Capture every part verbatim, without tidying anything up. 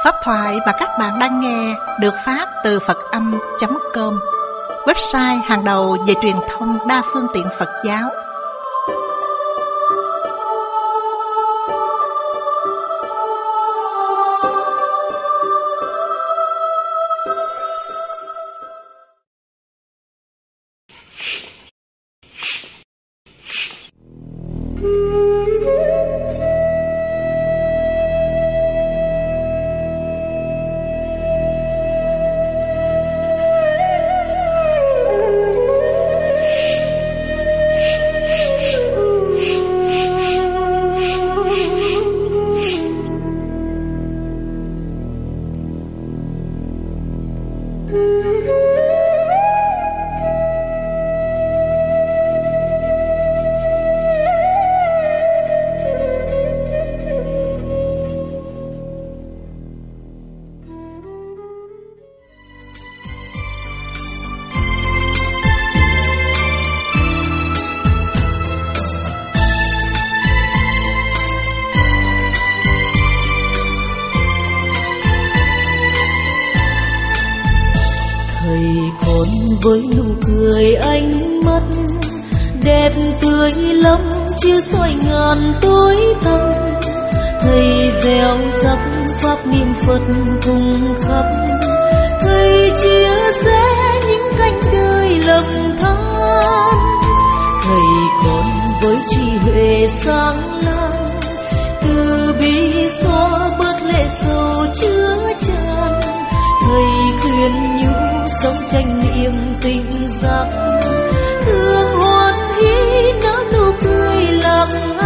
Pháp thoại mà các bạn đang nghe được phát từ Phật Âm chấm com, website hàng đầu về truyền thông đa phương tiện Phật giáo. Với nụ cười ánh mắt đẹp tươi lắm, chia soi ngàn tối tăm. Thầy gieo rắc pháp niệm Phật cùng khắp, thầy chia sẻ những cánh đời lầm than. Thầy còn với trí huệ sáng láng, từ bi xóa bớt lệ sầu chứa chan. Thầy khuyên nhủ sống chánh niệm tình giác, thương hoan hỷ nở nụ cười lặng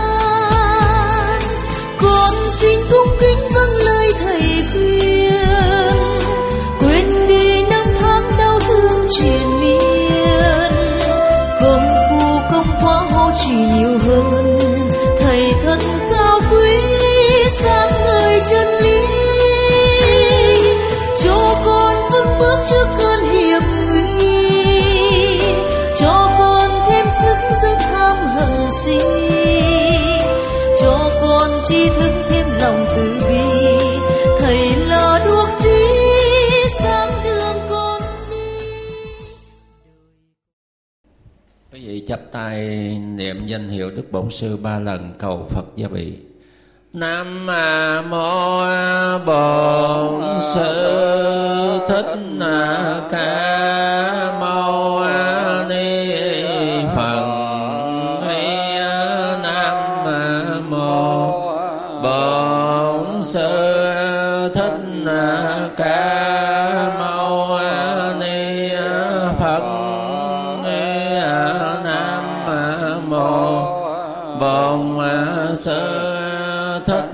an. Con xin cung kính vâng lời thầy khuyên, quên đi năm tháng đau thương triền miên. Công phu công quá hộ chỉ nhiều hơn, thầy thân cao quý sáng ngời chân lý. Cho con vững bước trước cơn hiểm nguy, cho con thêm sức dâng tham hận si, cho con tri thức thêm lòng từ bi. Thầy là đuốc trí sáng đường con đi. Quý vị chắp tay niệm danh hiệu Đức Bổn Sư ba lần cầu Phật gia bị. Nam mô Bổn Sư Thích Ca Mâu Ni Phật. Nam mô Bổn Sư Thích Ca Mâu Ni Phật. Nam mô Bổn Sư Thích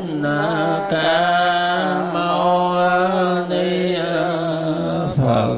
Ca Mâu Ni Phật.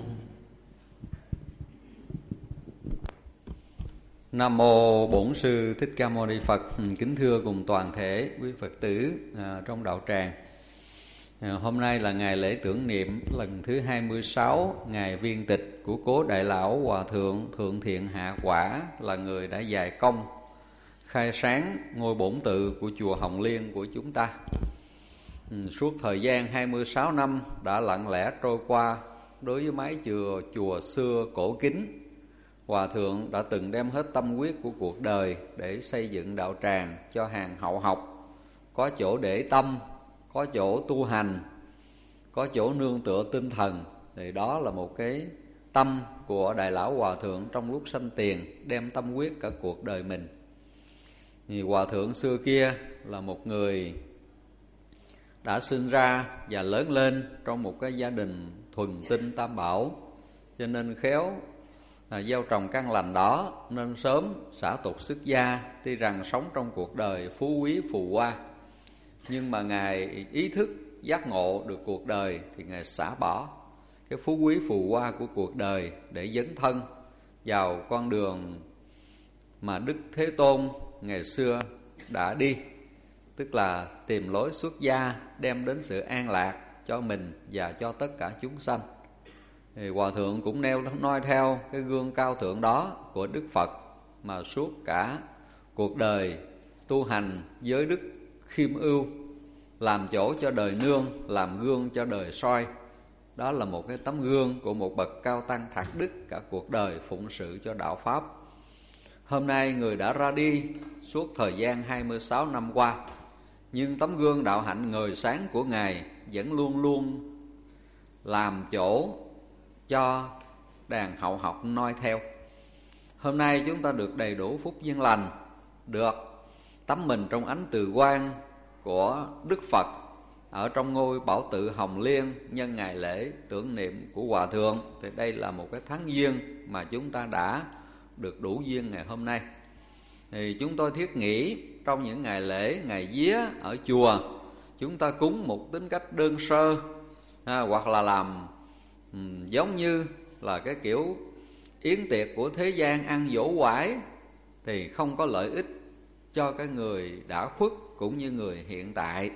Nam mô Bổn Sư Thích Ca Mâu Ni Phật. Kính thưa cùng toàn thể quý Phật tử à, trong đạo tràng. À, hôm nay là ngày lễ tưởng niệm lần thứ hai mươi sáu ngày viên tịch của cố Đại Lão Hòa Thượng Thượng Thiện Hạ Quả, là người đã dày công khai sáng ngôi bổn tự của chùa Hồng Liên của chúng ta. Ừ, suốt thời gian hai mươi sáu năm đã lặng lẽ trôi qua, đối với mái chùa chùa xưa cổ kính, Hòa Thượng đã từng đem hết tâm huyết của cuộc đời để xây dựng đạo tràng cho hàng hậu học, có chỗ để tâm, có chỗ tu hành, có chỗ nương tựa tinh thần. Thì đó là một cái tâm của Đại Lão Hòa Thượng trong lúc sanh tiền, đem tâm huyết cả cuộc đời mình. Thì Hòa Thượng xưa kia là một người đã sinh ra và lớn lên trong một cái gia đình thuần tinh tam bảo, cho nên khéo là gieo trồng căn lành đó, nên sớm xả tục xuất gia. Tuy rằng sống trong cuộc đời phú quý phù hoa, nhưng mà Ngài ý thức giác ngộ được cuộc đời thì Ngài xả bỏ cái phú quý phù hoa của cuộc đời để dấn thân vào con đường mà Đức Thế Tôn ngày xưa đã đi, tức là tìm lối xuất gia, đem đến sự an lạc cho mình và cho tất cả chúng sanh. Thì Hòa Thượng cũng nêu nói theo cái gương cao thượng đó của Đức Phật, mà suốt cả cuộc đời tu hành giới đức khiêm ưu, làm chỗ cho đời nương, làm gương cho đời soi. Đó là một cái tấm gương của một bậc cao tăng thạc đức, cả cuộc đời phụng sự cho đạo Pháp. Hôm nay người đã ra đi suốt thời gian hai mươi sáu năm qua, nhưng tấm gương đạo hạnh ngời sáng của Ngài vẫn luôn luôn làm chỗ cho đàn hậu học noi theo. Hôm nay chúng ta được đầy đủ phúc duyên lành, được tắm mình trong ánh từ quang của Đức Phật ở trong ngôi Bảo Tự Hồng Liên nhân ngày lễ tưởng niệm của Hòa Thượng. Thì đây là một cái tháng duyên mà chúng ta đã được đủ duyên ngày hôm nay. Thì chúng tôi thiết nghĩ trong những ngày lễ, ngày vía ở chùa, chúng ta cúng một tính cách đơn sơ, à, hoặc là làm um, giống như là cái kiểu yến tiệc của thế gian ăn dỗ quải, thì không có lợi ích cho cái người đã khuất cũng như người hiện tại.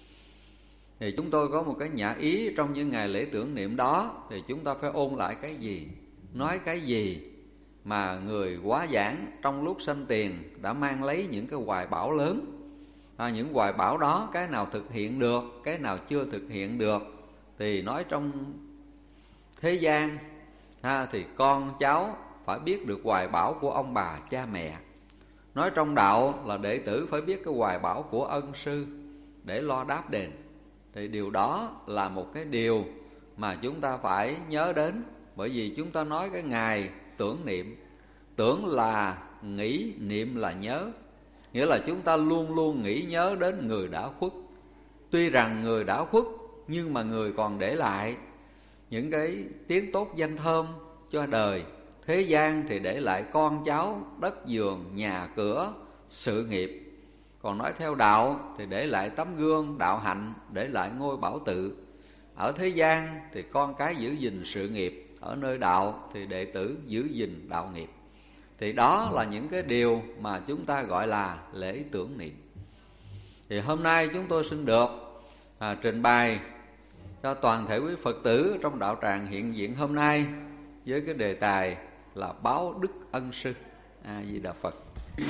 Thì chúng tôi có một cái nhã ý trong những ngày lễ tưởng niệm đó, thì chúng ta phải ôn lại cái gì, nói cái gì mà người quá giảng trong lúc sanh tiền đã mang lấy những cái hoài bão lớn. À, những hoài bão đó cái nào thực hiện được, cái nào chưa thực hiện được, thì nói trong thế gian à, thì con cháu phải biết được hoài bão của ông bà cha mẹ. Nói trong đạo là đệ tử phải biết cái hoài bão của ân sư để lo đáp đền. Thì điều đó là một cái điều mà chúng ta phải nhớ đến. Bởi vì chúng ta nói cái ngày tưởng niệm, tưởng là nghĩ, niệm là nhớ. Nghĩa là chúng ta luôn luôn nghĩ nhớ đến người đã khuất. Tuy rằng người đã khuất, nhưng mà người còn để lại những cái tiếng tốt danh thơm cho đời. Thế gian thì để lại con cháu, đất vườn, nhà cửa, sự nghiệp. Còn nói theo đạo thì để lại tấm gương đạo hạnh, để lại ngôi Bảo Tự. Ở thế gian thì con cái giữ gìn sự nghiệp, ở nơi đạo thì đệ tử giữ gìn đạo nghiệp. Thì đó là những cái điều mà chúng ta gọi là lễ tưởng niệm. Thì hôm nay chúng tôi xin được à, trình bày cho toàn thể quý Phật tử trong đạo tràng hiện diện hôm nay với cái đề tài là báo đức ân sư. A Di Đà Phật.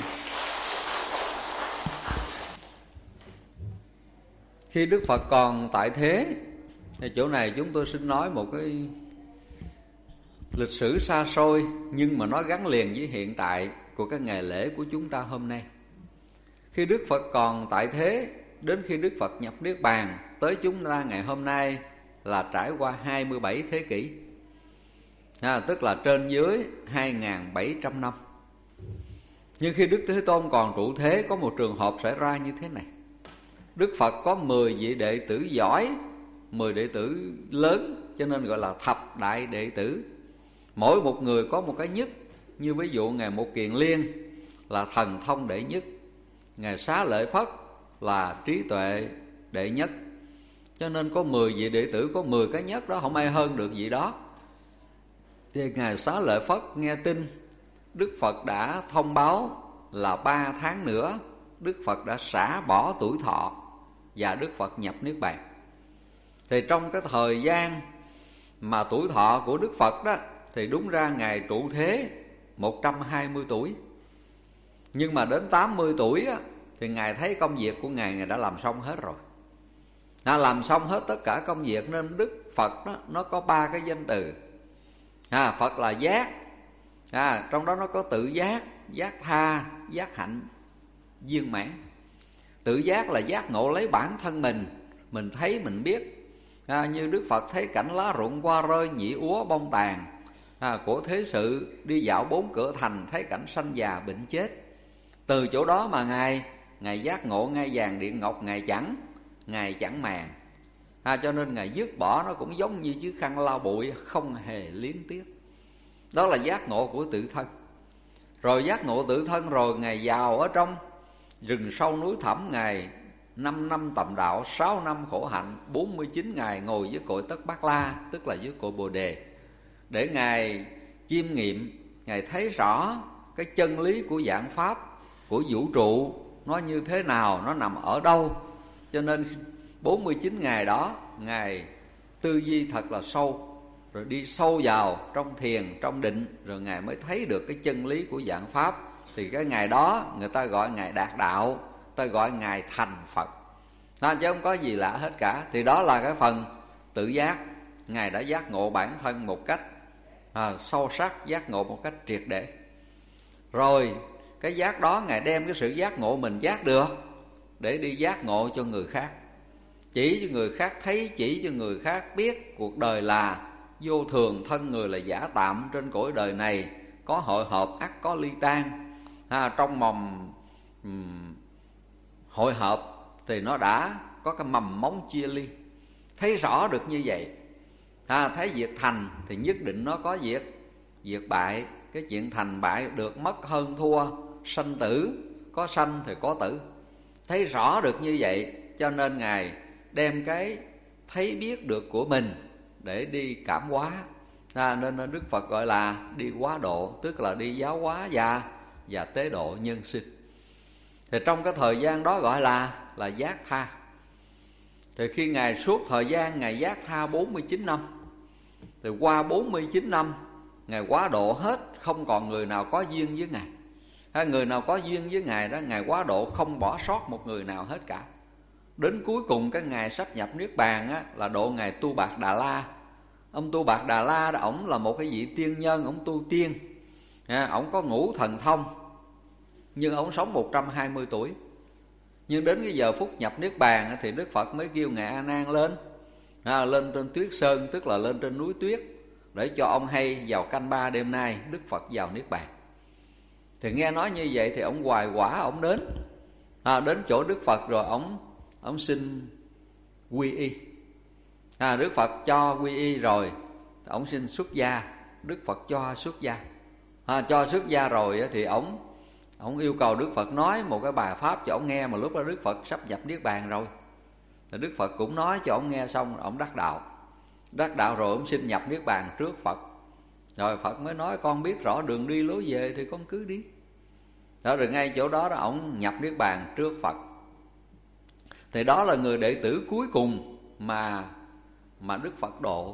Khi Đức Phật còn tại thế, thì chỗ này chúng tôi xin nói một cái lịch sử xa xôi, nhưng mà nó gắn liền với hiện tại của cái ngày lễ của chúng ta hôm nay. Khi Đức Phật còn tại thế, đến khi Đức Phật nhập Niết Bàn, tới chúng ta ngày hôm nay là trải qua hai mươi bảy thế kỷ, à, tức là trên dưới hai nghìn bảy trăm năm. Nhưng khi Đức Thế Tôn còn trụ thế, có một trường hợp xảy ra như thế này. Đức Phật có mười vị đệ tử giỏi, mười đệ tử lớn, cho nên gọi là thập đại đệ tử. Mỗi một người có một cái nhất. Như ví dụ Ngài Một Kiền Liên là thần thông đệ nhất, Ngài Xá Lợi Phất là trí tuệ đệ nhất. Cho nên có mười vị đệ tử có mười cái nhất đó, không ai hơn được vị đó. Thì Ngài Xá Lợi Phất nghe tin Đức Phật đã thông báo là ba tháng nữa Đức Phật đã xả bỏ tuổi thọ và Đức Phật nhập Niết Bàn. Thì trong cái thời gian mà tuổi thọ của Đức Phật đó, thì đúng ra Ngài trụ thế một trăm hai mươi tuổi. Nhưng mà đến tám mươi tuổi á, thì Ngài thấy công việc của Ngài Ngài đã làm xong hết rồi. Đã làm xong hết tất cả công việc, nên Đức Phật đó, nó có ba cái danh từ. À, Phật là giác, à, trong đó nó có tự giác, giác tha, giác hạnh, viên mãn. Tự giác là giác ngộ lấy bản thân mình, mình thấy mình biết. À, như Đức Phật thấy cảnh lá rụng qua rơi, nhĩ úa bông tàn, à, của thế sự, đi dạo bốn cửa thành, thấy cảnh sanh già bệnh chết. Từ chỗ đó mà Ngài Ngài giác ngộ ngay vàng điện ngọc, Ngài chẳng Ngài chẳng màng. À, cho nên Ngài dứt bỏ nó cũng giống như chiếc khăn lau bụi, không hề liếng tiếc. Đó là giác ngộ của tự thân. Rồi giác ngộ tự thân rồi, Ngài vào ở trong rừng sâu núi thẳm, Ngài năm năm tầm đạo, sáu năm khổ hạnh, bốn mươi chín ngày ngồi với cội Tất Bát La, tức là với cội Bồ Đề, để Ngài chiêm nghiệm, Ngài thấy rõ cái chân lý của vạn pháp, của vũ trụ nó như thế nào, nó nằm ở đâu. Cho nên bốn mươi chín ngày đó Ngài tư duy thật là sâu, rồi đi sâu vào trong thiền, trong định, rồi Ngài mới thấy được cái chân lý của vạn pháp. Thì cái ngày đó người ta gọi Ngài đạt đạo, ta gọi Ngài thành Phật. à, chứ không có gì lạ hết cả. Thì đó là cái phần tự giác. Ngài đã giác ngộ bản thân một cách à, sâu sắc, giác ngộ một cách triệt để. Rồi cái giác đó Ngài đem cái sự giác ngộ mình giác được để đi giác ngộ cho người khác, chỉ cho người khác thấy, chỉ cho người khác biết cuộc đời là vô thường, thân người là giả tạm, trên cõi đời này có hội hợp ắt có ly tan. À, trong mầm um, hội hợp thì nó đã có cái mầm móng chia ly. Thấy rõ được như vậy, à, thấy việc thành thì nhất định nó có việc việc bại. Cái chuyện thành bại, được mất hơn thua, sanh tử, có sanh thì có tử. Thấy rõ được như vậy cho nên Ngài đem cái thấy biết được của mình để đi cảm hóa. À, nên Đức Phật gọi là đi hóa độ, tức là đi giáo hóa và, và tế độ nhân sinh. Thì trong cái thời gian đó gọi là là giác tha. Thì khi Ngài suốt thời gian Ngài giác tha bốn mươi chín năm, thì qua bốn mươi chín năm Ngài hóa độ hết, không còn người nào có duyên với Ngài. À, người nào có duyên với Ngài đó Ngài hóa độ không bỏ sót một người nào hết cả. Đến cuối cùng cái Ngài sắp nhập Niết Bàn á, là độ Ngài Tu Bạt Đà La. Ông Tu Bạt Đà La đó, ổng là một cái vị tiên nhân, ổng tu tiên, à, ổng có ngũ thần thông, nhưng ổng sống một trăm hai mươi tuổi. Nhưng đến cái giờ phút nhập Niết Bàn thì Đức Phật mới kêu Ngài A Nan lên, à, lên trên tuyết sơn, tức là lên trên núi tuyết, để cho ông hay vào canh ba đêm nay Đức Phật vào Niết Bàn. Thì nghe nói như vậy thì ông hoài quả, ông đến, à, đến chỗ Đức Phật rồi ông ông xin quy y. À, Đức Phật cho quy y rồi, ông xin xuất gia. Đức Phật cho xuất gia, à, cho xuất gia rồi thì ông ông yêu cầu Đức Phật nói một cái bài pháp cho ông nghe, mà lúc đó Đức Phật sắp nhập Niết Bàn rồi. Thì Đức Phật cũng nói cho ông nghe, xong ông đắc đạo. Đắc đạo rồi ông xin nhập Niết Bàn trước Phật. Rồi Phật mới nói con biết rõ đường đi lối về thì con cứ đi. Đó, rồi ngay chỗ đó đó ông nhập Niết Bàn trước Phật. Thì đó là người đệ tử cuối cùng mà mà Đức Phật độ.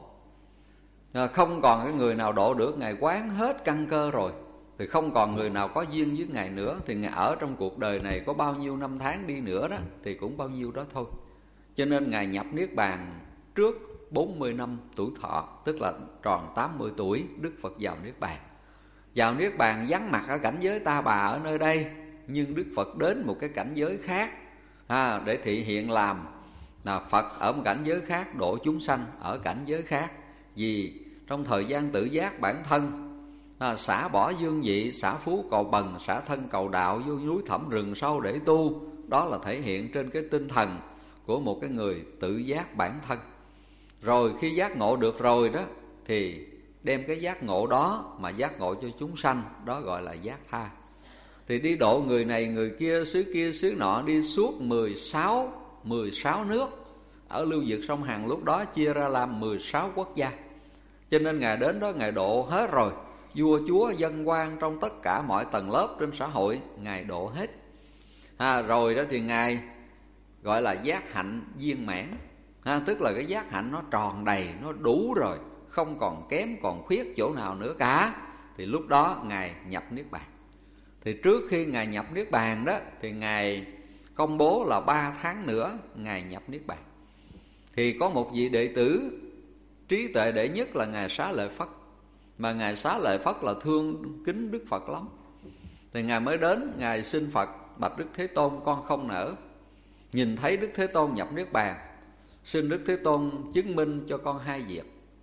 Không còn cái người nào độ được. Ngài quán hết căn cơ rồi thì không còn người nào có duyên với Ngài nữa. Thì Ngài ở trong cuộc đời này có bao nhiêu năm tháng đi nữa đó thì cũng bao nhiêu đó thôi. Cho nên Ngài nhập Niết Bàn trước bốn mươi năm tuổi thọ, tức là tròn tám mươi tuổi, Đức Phật vào Niết Bàn. Vào Niết Bàn vắng mặt ở cảnh giới ta bà ở nơi đây, nhưng Đức Phật đến một cái cảnh giới khác, à, để thị hiện làm là Phật ở một cảnh giới khác, độ chúng sanh ở cảnh giới khác. Vì trong thời gian tự giác bản thân, à, xả bỏ dương vị, xả phú cầu bần, xả thân cầu đạo, vô núi thẳm rừng sâu để tu. Đó là thể hiện trên cái tinh thần của một cái người tự giác bản thân. Rồi khi giác ngộ được rồi đó thì đem cái giác ngộ đó mà giác ngộ cho chúng sanh, đó gọi là giác tha. Thì đi độ người này người kia, xứ kia xứ nọ, đi suốt mười sáu nước. Ở lưu vực sông Hằng lúc đó chia ra làm mười sáu quốc gia. Cho nên Ngài đến đó Ngài độ hết rồi. Vua chúa dân quan trong tất cả mọi tầng lớp trên xã hội Ngài độ hết, à, rồi đó thì Ngài gọi là giác hạnh viên mãn, à, tức là cái giác hạnh nó tròn đầy, nó đủ rồi, không còn kém còn khuyết chỗ nào nữa cả. Thì lúc đó Ngài nhập Niết Bàn. Thì trước khi Ngài nhập Niết Bàn đó thì Ngài công bố là ba tháng nữa Ngài nhập Niết Bàn. Thì có một vị đệ tử trí tuệ đệ nhất là Ngài Xá Lợi Phất. Mà Ngài Xá Lợi Phất là thương kính Đức Phật lắm. Thì Ngài mới đến, Ngài xin Phật: bạch Đức Thế Tôn, con không nỡ nhìn thấy Đức Thế Tôn nhập Niết Bàn. Xin Đức Thế Tôn chứng minh cho con hai việc.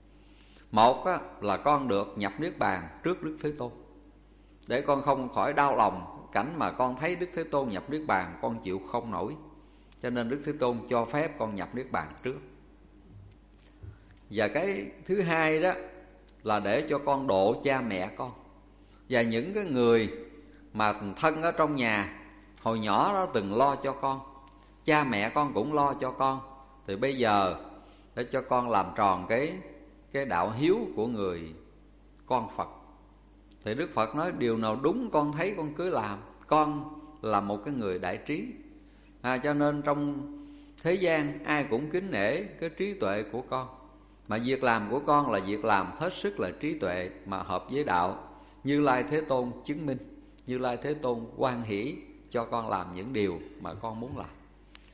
Một á, là con được nhập Niết Bàn trước Đức Thế Tôn, để con không khỏi đau lòng cảnh mà con thấy Đức Thế Tôn nhập Niết Bàn, con chịu không nổi. Cho nên Đức Thế Tôn cho phép con nhập Niết Bàn trước. Và cái thứ hai đó là để cho con độ cha mẹ con và những cái người mà thân ở trong nhà hồi nhỏ đó từng lo cho con. Cha mẹ con cũng lo cho con. Thì bây giờ để cho con làm tròn cái cái đạo hiếu của người con Phật. Thì Đức Phật nói điều nào đúng con thấy con cứ làm. Con là một cái người đại trí, à, cho nên trong thế gian ai cũng kính nể cái trí tuệ của con. Mà việc làm của con là việc làm hết sức là trí tuệ mà hợp với đạo. Như Lai Thế Tôn chứng minh, Như Lai Thế Tôn hoan hỷ cho con làm những điều mà con muốn làm.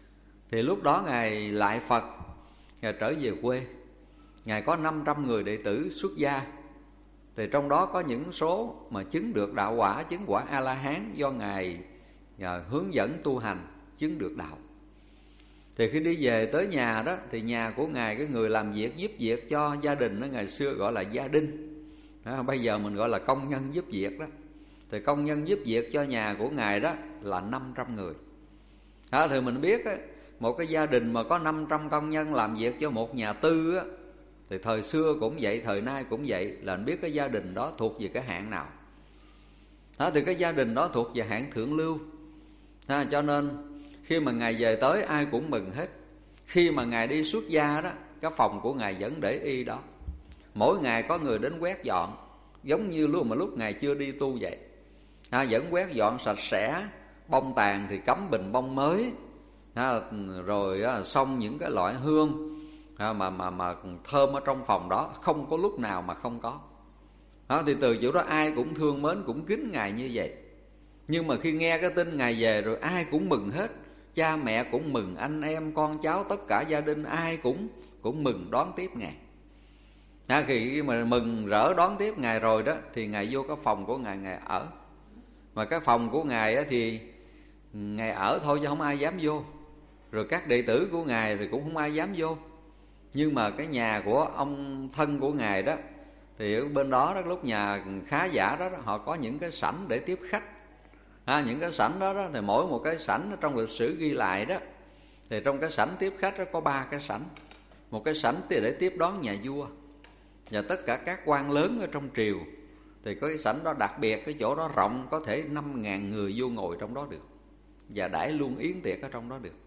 Thì lúc đó Ngài lại Phật, Ngài trở về quê. Ngài có năm trăm người đệ tử xuất gia. Thì trong đó có những số mà chứng được đạo quả, chứng quả A-la-hán, do Ngài nhờ hướng dẫn tu hành chứng được đạo. Thì khi đi về tới nhà đó, thì nhà của Ngài, cái người làm việc giúp việc cho gia đình đó, ngày xưa gọi là gia đình đó, bây giờ mình gọi là công nhân giúp việc đó. Thì công nhân giúp việc cho nhà của Ngài đó là năm trăm người đó. Thì mình biết đó, một cái gia đình mà có năm trăm công nhân làm việc cho một nhà tư á, thì thời xưa cũng vậy, thời nay cũng vậy, là mình biết cái gia đình đó thuộc về cái hạng nào đó. Thì cái gia đình đó thuộc về hạng thượng lưu đó. Cho nên khi mà Ngài về tới ai cũng mừng hết. Khi mà Ngài đi xuất gia đó, cái phòng của Ngài vẫn để y đó. Mỗi ngày có người đến quét dọn, giống như lúc mà lúc Ngài chưa đi tu vậy à, vẫn quét dọn sạch sẽ. Bông tàn thì cắm bình bông mới à, rồi à, xong những cái loại hương à, mà, mà, mà thơm ở trong phòng đó, không có lúc nào mà không có à. Thì từ chỗ đó ai cũng thương mến, cũng kính Ngài như vậy. Nhưng mà khi nghe cái tin Ngài về rồi, ai cũng mừng hết. Cha mẹ cũng mừng, anh em con cháu, tất cả gia đình ai cũng cũng mừng đón tiếp Ngài à. Khi mà mừng rỡ đón tiếp Ngài rồi đó, thì Ngài vô cái phòng của Ngài, Ngài ở. Mà cái phòng của Ngài á, thì Ngài ở thôi chứ không ai dám vô. Rồi các đệ tử của Ngài thì cũng không ai dám vô. Nhưng mà cái nhà của ông thân của Ngài đó, thì ở bên đó, đó lúc nhà khá giả đó, đó họ có những cái sảnh để tiếp khách à, những cái sảnh đó, đó thì mỗi một cái sảnh trong lịch sử ghi lại đó, thì trong cái sảnh tiếp khách đó có ba cái sảnh. Một cái sảnh thì để tiếp đón nhà vua và tất cả các quan lớn ở trong triều. Thì có cái sảnh đó đặc biệt, cái chỗ đó rộng, có thể năm ngàn người vô ngồi trong đó được, và đãi luôn yến tiệc ở trong đó được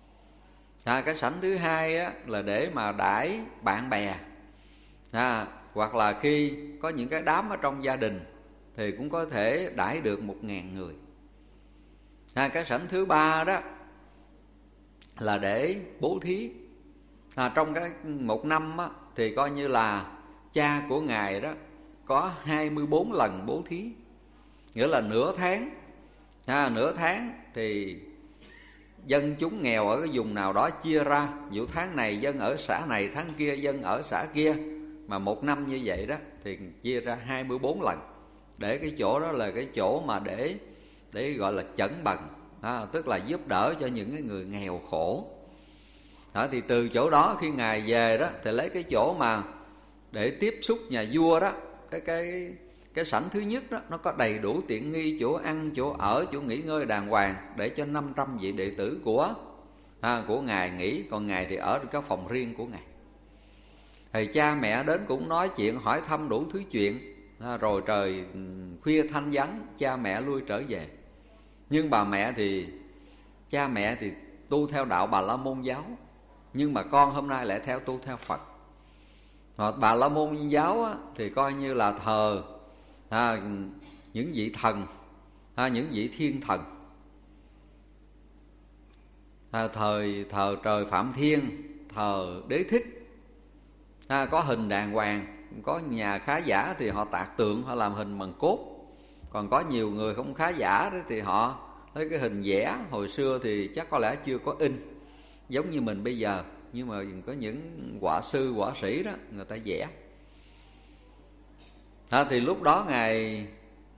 à. Cái sảnh thứ hai á, là để mà đãi bạn bè à, hoặc là khi có những cái đám ở trong gia đình thì cũng có thể đãi được một ngàn người à. Cái sảnh thứ ba đó là để bố thí à. Trong cái một năm á, thì coi như là cha của Ngài đó có hai mươi bốn lần bố thí. Nghĩa là nửa tháng à, nửa tháng thì dân chúng nghèo ở cái vùng nào đó chia ra, vụ tháng này dân ở xã này, tháng kia dân ở xã kia. Mà một năm như vậy đó thì chia ra hai mươi bốn lần. Để cái chỗ đó là cái chỗ mà để để gọi là chẩn bần à, tức là giúp đỡ cho những cái người nghèo khổ à. Thì từ chỗ đó khi Ngài về đó, thì lấy cái chỗ mà để tiếp xúc nhà vua đó, cái cái cái sảnh thứ nhất đó, nó có đầy đủ tiện nghi, chỗ ăn, chỗ ở, chỗ nghỉ ngơi đàng hoàng, để cho năm trăm vị đệ tử của à, của Ngài nghỉ. Còn Ngài thì ở cái phòng riêng của Ngài. Thì cha mẹ đến cũng nói chuyện, hỏi thăm đủ thứ chuyện à, rồi trời khuya thanh vắng, cha mẹ lui trở về. Nhưng bà mẹ thì cha mẹ thì tu theo đạo Bà La Môn giáo, nhưng mà con hôm nay lại theo tu theo Phật. Mà Bà La Môn giáo á, thì coi như là thờ à, những vị thần à, những vị thiên thần à, thời thờ trời Phạm Thiên, thờ Đế Thích à, có hình đàng hoàng. Có nhà khá giả thì họ tạc tượng, họ làm hình bằng cốt. Còn có nhiều người không khá giả đó thì họ lấy cái hình vẽ. Hồi xưa thì chắc có lẽ chưa có in giống như mình bây giờ, nhưng mà có những họa sư, họa sĩ đó, người ta vẽ à. Thì lúc đó Ngài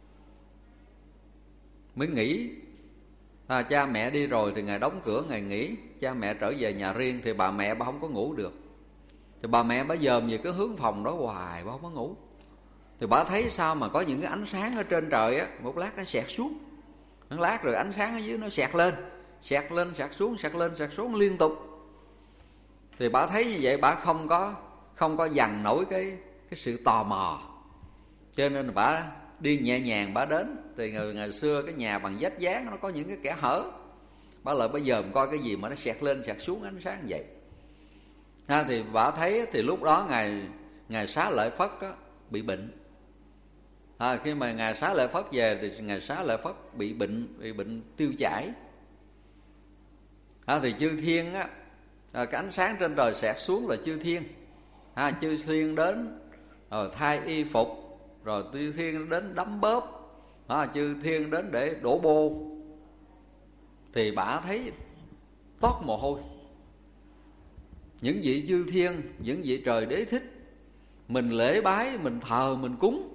mới nghỉ à, cha mẹ đi rồi thì Ngài đóng cửa, Ngài nghỉ. Cha mẹ trở về nhà riêng thì bà mẹ bà không có ngủ được. Thì bà mẹ bà dòm về cái hướng phòng đó hoài, bà không có ngủ. Thì bà thấy sao mà có những cái ánh sáng ở trên trời á, một lát nó xẹt xuống, một lát rồi ánh sáng ở dưới nó xẹt lên, xẹt lên xẹt xuống, xẹt lên xẹt xuống liên tục. Thì bà thấy như vậy, bà không có không có dằn nổi cái cái sự tò mò, cho nên bà đi nhẹ nhàng bà đến. Thì ngày, ngày xưa cái nhà bằng vách dán nó có những cái kẽ hở, bà lại bây giờ coi cái gì mà nó xẹt lên xẹt xuống ánh sáng vậy à. Thì bà thấy thì lúc đó ngài ngài Xá Lợi Phất đó, bị bệnh à. Khi mà ngài Xá Lợi Phất về thì ngài Xá Lợi Phất bị bệnh bị bệnh tiêu chảy à. Thì chư thiên á à, cái ánh sáng trên trời xẹt xuống là chư thiên à, chư thiên đến rồi thay y phục, rồi chư thiên đến đấm bóp à, chư thiên đến để đổ bô. Thì bà thấy toát mồ hôi. Những vị chư thiên, những vị trời đế thích, mình lễ bái, mình thờ, mình cúng,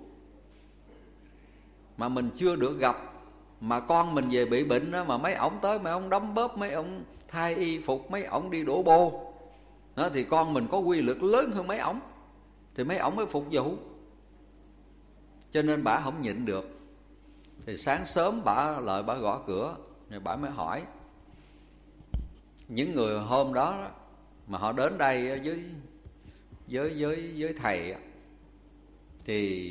mà mình chưa được gặp. Mà con mình về bị bệnh đó, mà mấy ổng tới, mấy ổng đấm bóp, mấy ổng thay y phục, mấy ổng đi đổ bô đó, thì con mình có quy lực lớn hơn mấy ổng, thì mấy ổng mới phục vụ. Cho nên bả không nhịn được. Thì sáng sớm bả lại bả gõ cửa, rồi bả mới hỏi những người hôm đó, đó mà họ đến đây với với với với thầy, thì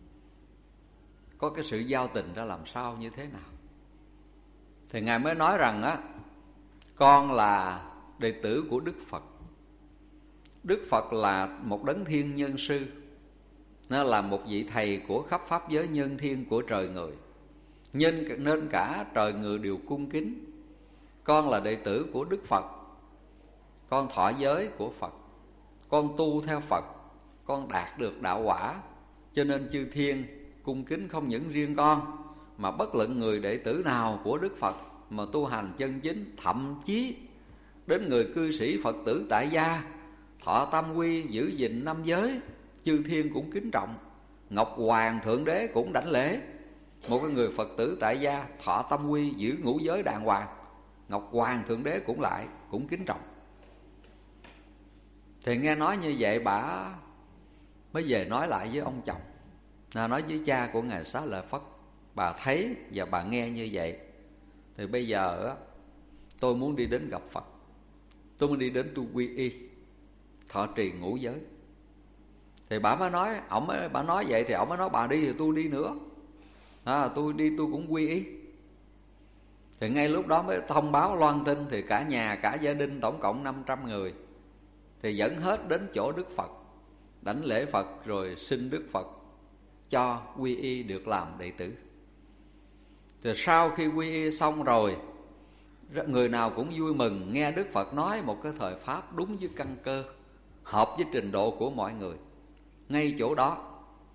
có cái sự giao tình ra làm sao, như thế nào. Thì ngài mới nói rằng á, con là đệ tử của Đức Phật. Đức Phật là một đấng thiên nhân sư, nó là một vị thầy của khắp pháp giới nhân thiên của trời người, nên nên cả trời người đều cung kính. Con là đệ tử của Đức Phật, con thọ giới của Phật, con tu theo Phật, con đạt được đạo quả, cho nên chư thiên cung kính không những riêng con, mà bất luận người đệ tử nào của Đức Phật mà tu hành chân chính, thậm chí đến người cư sĩ Phật tử tại gia thọ tam quy, giữ gìn năm giới, chư thiên cũng kính trọng. Ngọc Hoàng Thượng Đế cũng đảnh lễ. Một cái người Phật tử tại gia thọ tam quy, giữ ngũ giới đàng hoàng, Ngọc Hoàng Thượng Đế cũng lại, cũng kính trọng. Thì nghe nói như vậy, bả mới về nói lại với ông chồng, nói với cha của Ngài Xá Lợi Phất. Bà thấy và bà nghe như vậy, thì bây giờ tôi muốn đi đến gặp Phật, tôi muốn đi đến tu quy y, thọ trì ngũ giới. Thì bà mới nói, ổng mới bà nói vậy thì ổng mới nói bà đi thì tôi đi nữa, à, tôi đi tôi cũng quy y. Thì ngay lúc đó mới thông báo loan tin, thì cả nhà cả gia đình tổng cộng năm trăm người thì dẫn hết đến chỗ Đức Phật, đảnh lễ Phật, rồi xin Đức Phật cho quy y được làm đệ tử. Rồi sau khi quy y xong rồi, người nào cũng vui mừng nghe Đức Phật nói một cái thời pháp đúng với căn cơ, hợp với trình độ của mọi người. Ngay chỗ đó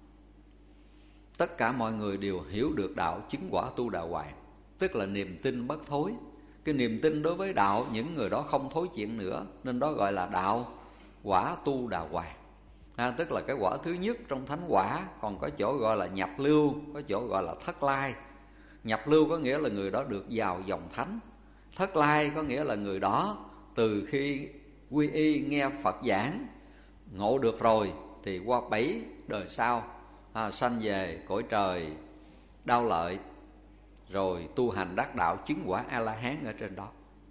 tất cả mọi người đều hiểu được đạo chứng quả tu đà hoàng, tức là niềm tin bất thối. Cái niềm tin đối với đạo, những người đó không thối chuyện nữa, nên đó gọi là đạo quả tu đà hoàng. À, tức là cái quả thứ nhất trong thánh quả. Còn có chỗ gọi là nhập lưu, có chỗ gọi là thất lai. Nhập lưu có nghĩa là người đó được vào dòng thánh. Thất lai có nghĩa là người đó từ khi quy y nghe Phật giảng, ngộ được rồi, thì qua bảy đời sau à, sanh về cõi trời đau lợi, rồi tu hành đắc đạo chứng quả A-la-hán ở trên đó.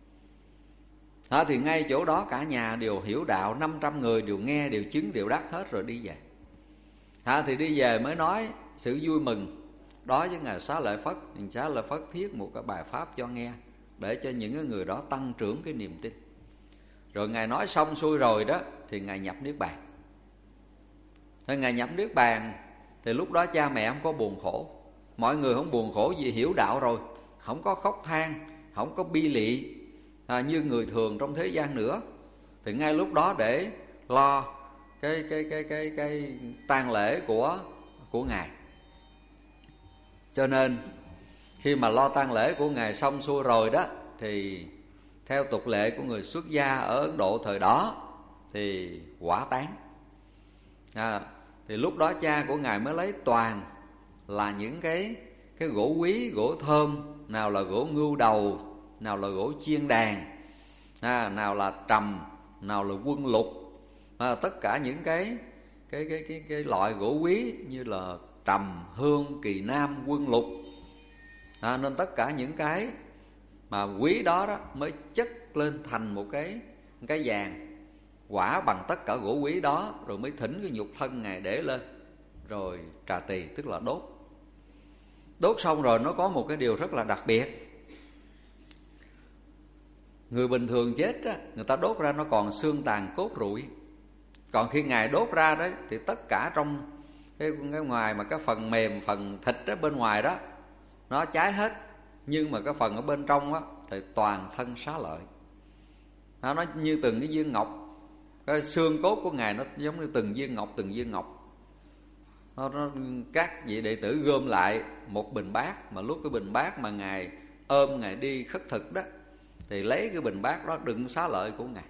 À, thì ngay chỗ đó cả nhà đều hiểu đạo, năm trăm người đều nghe, đều chứng, đều đắc hết rồi đi về. À, thì đi về mới nói sự vui mừng đó với Ngài Xá Lợi Phất. Ngài Xá Lợi Phất thiết một cái bài pháp cho nghe, để cho những người đó tăng trưởng cái niềm tin. Rồi Ngài nói xong xuôi rồi đó, thì Ngài nhập Niết Bàn. Thì Ngài nhập Niết Bàn, thì lúc đó cha mẹ không có buồn khổ. Mọi người không buồn khổ vì hiểu đạo rồi, không có khóc than, không có bi lị à, như người thường trong thế gian nữa. Thì ngay lúc đó để lo cái cái cái cái cái tang lễ của của Ngài. Cho nên khi mà lo tang lễ của Ngài xong xuôi rồi đó, thì theo tục lệ của người xuất gia ở Ấn Độ thời đó thì hỏa táng. À, thì lúc đó cha của Ngài mới lấy toàn là những cái cái gỗ quý, gỗ thơm, nào là gỗ ngưu đầu, nào là gỗ chiên đàn, à, nào là trầm, nào là quân lục, à, tất cả những cái cái cái cái cái loại gỗ quý như là trầm, hương, kỳ nam, quân lục, à, nên tất cả những cái mà quý đó đó mới chất lên thành một cái cái vàng quả bằng tất cả gỗ quý đó, rồi mới thỉnh cái nhục thân Ngài để lên, rồi trà tỳ, tức là đốt. Đốt xong rồi nó có một cái điều rất là đặc biệt. Người bình thường chết á, người ta đốt ra nó còn xương tàn cốt rụi. Còn khi Ngài đốt ra đấy, thì tất cả trong cái, cái ngoài mà cái phần mềm, phần thịt ở bên ngoài đó nó cháy hết, nhưng mà cái phần ở bên trong á thì toàn thân xá lợi. Nó, nó như từng cái viên ngọc. Cái xương cốt của Ngài nó giống như từng viên ngọc, từng viên ngọc. Nó, nó, các vị đệ tử gom lại một bình bát, mà lúc cái bình bát mà Ngài ôm Ngài đi khất thực đó, thì lấy cái bình bát đó đựng xá lợi của Ngài.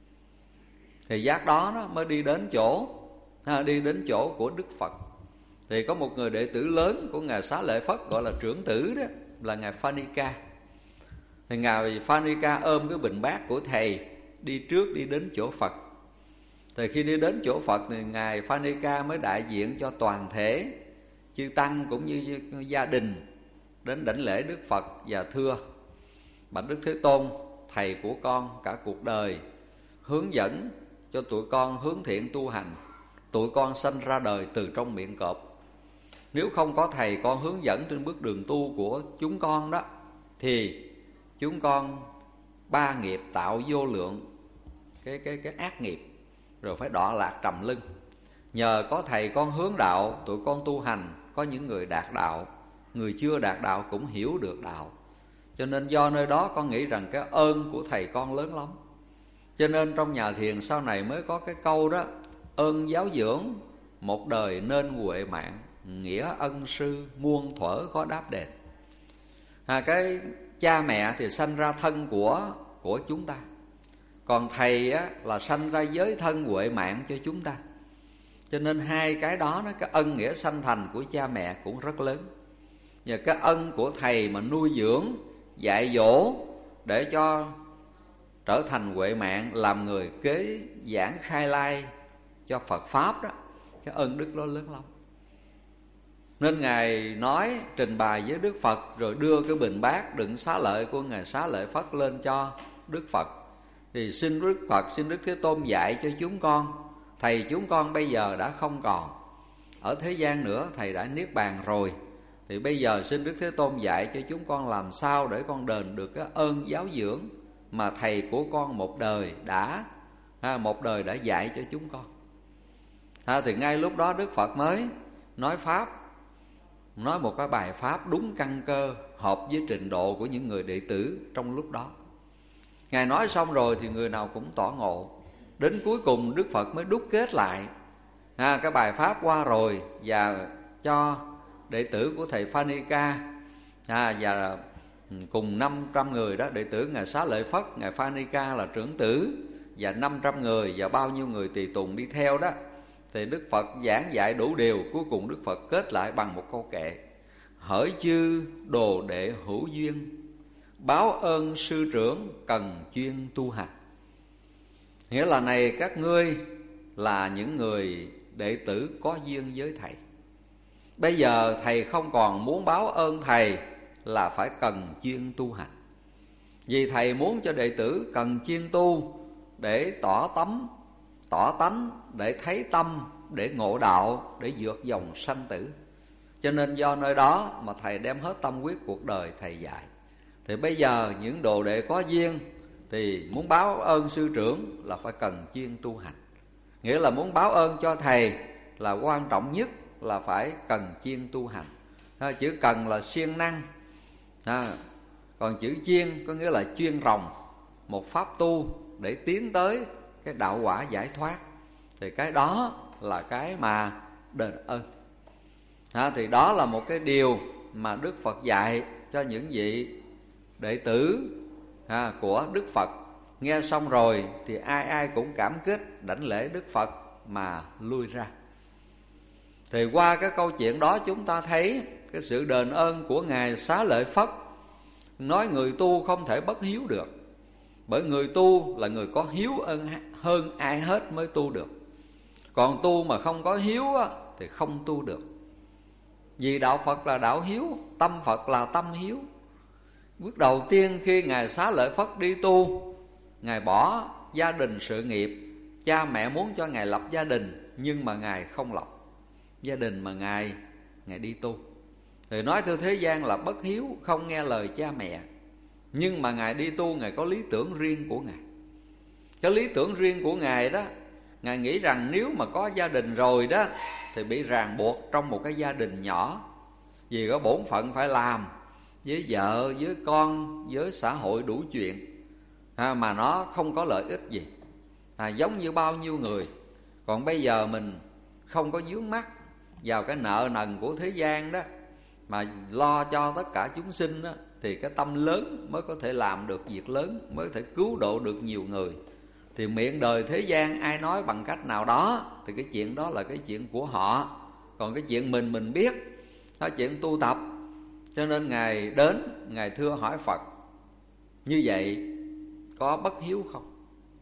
Thì giác đó nó mới đi đến chỗ ha, đi đến chỗ của Đức Phật. Thì có một người đệ tử lớn của Ngài Xá Lợi Phất, gọi là trưởng tử đó, là Ngài Phanika. Thì Ngài Phanika ôm cái bình bát của thầy đi trước đi đến chỗ Phật. Thì khi đi đến chỗ Phật thì Ngài Phanika mới đại diện cho toàn thể chư tăng cũng như gia đình đến đảnh lễ Đức Phật và thưa: bạch Đức Thế Tôn, thầy của con cả cuộc đời hướng dẫn cho tụi con hướng thiện tu hành. Tụi con sanh ra đời từ trong miệng cọp. Nếu không có thầy con hướng dẫn trên bước đường tu của chúng con đó, thì chúng con ba nghiệp tạo vô lượng cái cái cái ác nghiệp, rồi phải đọa lạc trầm lưng. Nhờ có thầy con hướng đạo, tụi con tu hành, có những người đạt đạo, người chưa đạt đạo cũng hiểu được đạo. Cho nên do nơi đó con nghĩ rằng cái ơn của thầy con lớn lắm. Cho nên trong nhà thiền sau này mới có cái câu đó: ơn giáo dưỡng một đời nên huệ mạng, nghĩa ân sư muôn thuở khó đáp đền. À, cái cha mẹ thì sanh ra thân của của chúng ta, còn thầy á, là sanh ra giới thân huệ mạng cho chúng ta. Cho nên hai cái đó, nó cái ân nghĩa sanh thành của cha mẹ cũng rất lớn. Và cái ân của thầy mà nuôi dưỡng, dạy dỗ để cho trở thành huệ mạng, làm người kế giảng khai lai cho Phật Pháp đó, cái ân đức đó lớn lắm. Nên Ngài nói trình bày với Đức Phật, rồi đưa cái bình bát đựng xá lợi của Ngài Xá Lợi Phất lên cho Đức Phật. Thì xin Đức Phật, xin Đức Thế Tôn dạy cho chúng con. Thầy chúng con bây giờ đã không còn ở thế gian nữa, thầy đã niết bàn rồi. Thì bây giờ xin Đức Thế Tôn dạy cho chúng con làm sao để con đền được cái ơn giáo dưỡng mà thầy của con một đời đã à, một đời đã dạy cho chúng con. À, thì ngay lúc đó Đức Phật mới nói pháp, nói một cái bài pháp đúng căn cơ, hợp với trình độ của những người đệ tử trong lúc đó. Ngài nói xong rồi thì người nào cũng tỏ ngộ. Đến cuối cùng Đức Phật mới đúc kết lại à, cái bài pháp qua rồi, và cho đệ tử của thầy Phanika à, và cùng năm trăm người đó, đệ tử Ngài Xá Lợi Phất, Ngài Phanika là trưởng tử, và năm trăm người và bao nhiêu người tùy tùng đi theo đó. Thì Đức Phật giảng dạy đủ điều. Cuối cùng Đức Phật kết lại bằng một câu kệ: hỡi chư đồ đệ hữu duyên, báo ơn sư trưởng cần chuyên tu hành. Nghĩa là này các ngươi là những người đệ tử có duyên với thầy. Bây giờ thầy không còn muốn báo ơn thầy, là phải cần chuyên tu hành. Vì thầy muốn cho đệ tử cần chuyên tu để tỏ tấm, tỏ tánh, để thấy tâm, để ngộ đạo, để vượt dòng sanh tử. Cho nên do nơi đó mà thầy đem hết tâm huyết cuộc đời thầy dạy. Thì bây giờ những đồ đệ có duyên thì muốn báo ơn sư trưởng là phải cần chuyên tu hành. Nghĩa là muốn báo ơn cho thầy là quan trọng nhất là phải cần chuyên tu hành. À, chữ cần là siêng năng à, còn chữ chuyên có nghĩa là chuyên rồng, một pháp tu để tiến tới cái đạo quả giải thoát. Thì cái đó là cái mà đền ơn à, thì đó là một cái điều mà Đức Phật dạy cho những vị đệ tử à, của Đức Phật. Nghe xong rồi thì ai ai cũng cảm kích đảnh lễ Đức Phật mà lui ra. Thì qua cái câu chuyện đó chúng ta thấy cái sự đền ơn của Ngài Xá Lợi Phất. Nói người tu không thể bất hiếu được, bởi người tu là người có hiếu ơn hơn ai hết mới tu được. Còn tu mà không có hiếu á, thì không tu được. Vì đạo Phật là đạo hiếu, tâm Phật là tâm hiếu. Bước đầu tiên khi Ngài Xá Lợi Phất đi tu, Ngài bỏ gia đình sự nghiệp. Cha mẹ muốn cho Ngài lập gia đình, nhưng mà Ngài không lập gia đình mà Ngài Ngài đi tu. Thì nói theo thế gian là bất hiếu, không nghe lời cha mẹ. Nhưng mà Ngài đi tu, Ngài có lý tưởng riêng của Ngài. Cái lý tưởng riêng của Ngài đó, Ngài nghĩ rằng nếu mà có gia đình rồi đó thì bị ràng buộc trong một cái gia đình nhỏ. Vì có bổn phận phải làm với vợ, với con, với xã hội đủ chuyện à, mà nó không có lợi ích gì à, giống như bao nhiêu người. Còn bây giờ mình không có vướng mắc vào cái nợ nần của thế gian đó, mà lo cho tất cả chúng sinh đó, thì cái tâm lớn mới có thể làm được việc lớn, mới có thể cứu độ được nhiều người. Thì miệng đời thế gian ai nói bằng cách nào đó thì cái chuyện đó là cái chuyện của họ. Còn cái chuyện mình mình biết, đó chuyện tu tập. Cho nên Ngài đến, Ngài thưa hỏi Phật: như vậy có bất hiếu không?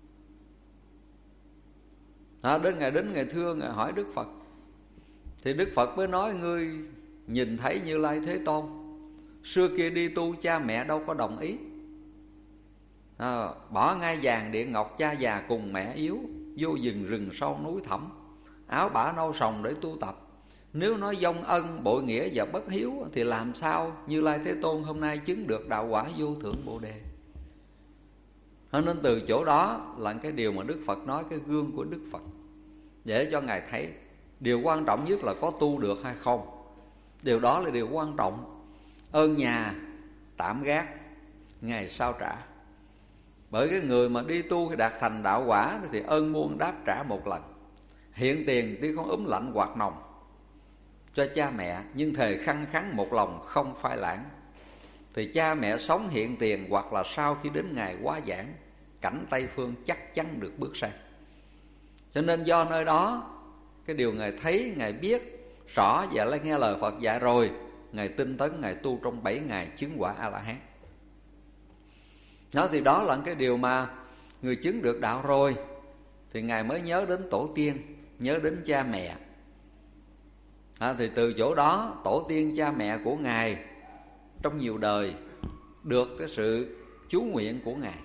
Đó, đến Ngài đến Ngài thưa, Ngài hỏi Đức Phật. Thì Đức Phật mới nói: ngươi nhìn thấy Như Lai Thế Tôn xưa kia đi tu, cha mẹ đâu có đồng ý. À, bỏ ngai vàng điện ngọc, cha già cùng mẹ yếu, vô rừng rừng sâu núi thẳm, áo bả nâu sòng để tu tập. Nếu nói vong ân, bội nghĩa và bất hiếu thì làm sao Như Lai Thế Tôn hôm nay chứng được đạo quả vô thượng Bồ Đề? Nên từ chỗ đó là cái điều mà Đức Phật nói, cái gương của Đức Phật, để cho Ngài thấy điều quan trọng nhất là có tu được hay không. Điều đó là điều quan trọng. Ơn nhà tạm gác, ngày sau trả. Bởi cái người mà đi tu khi đạt thành đạo quả thì ơn muôn đáp trả một lần. Hiện tiền tuy con ốm lạnh hoặc nồng cho cha mẹ, nhưng thề khăng khắn một lòng không phai lãng. Thì cha mẹ sống hiện tiền hoặc là sau khi đến ngày quá giảng, cảnh Tây Phương chắc chắn được bước sang. Cho nên do nơi đó, cái điều Ngài thấy, Ngài biết rõ và lại nghe lời Phật dạy rồi, Ngài tinh tấn, Ngài tu trong bảy ngày chứng quả A-la-hán. Đó thì đó là cái điều mà người chứng được đạo rồi thì Ngài mới nhớ đến tổ tiên, nhớ đến cha mẹ. À, thì từ chỗ đó tổ tiên cha mẹ của Ngài trong nhiều đời được cái sự chú nguyện của Ngài,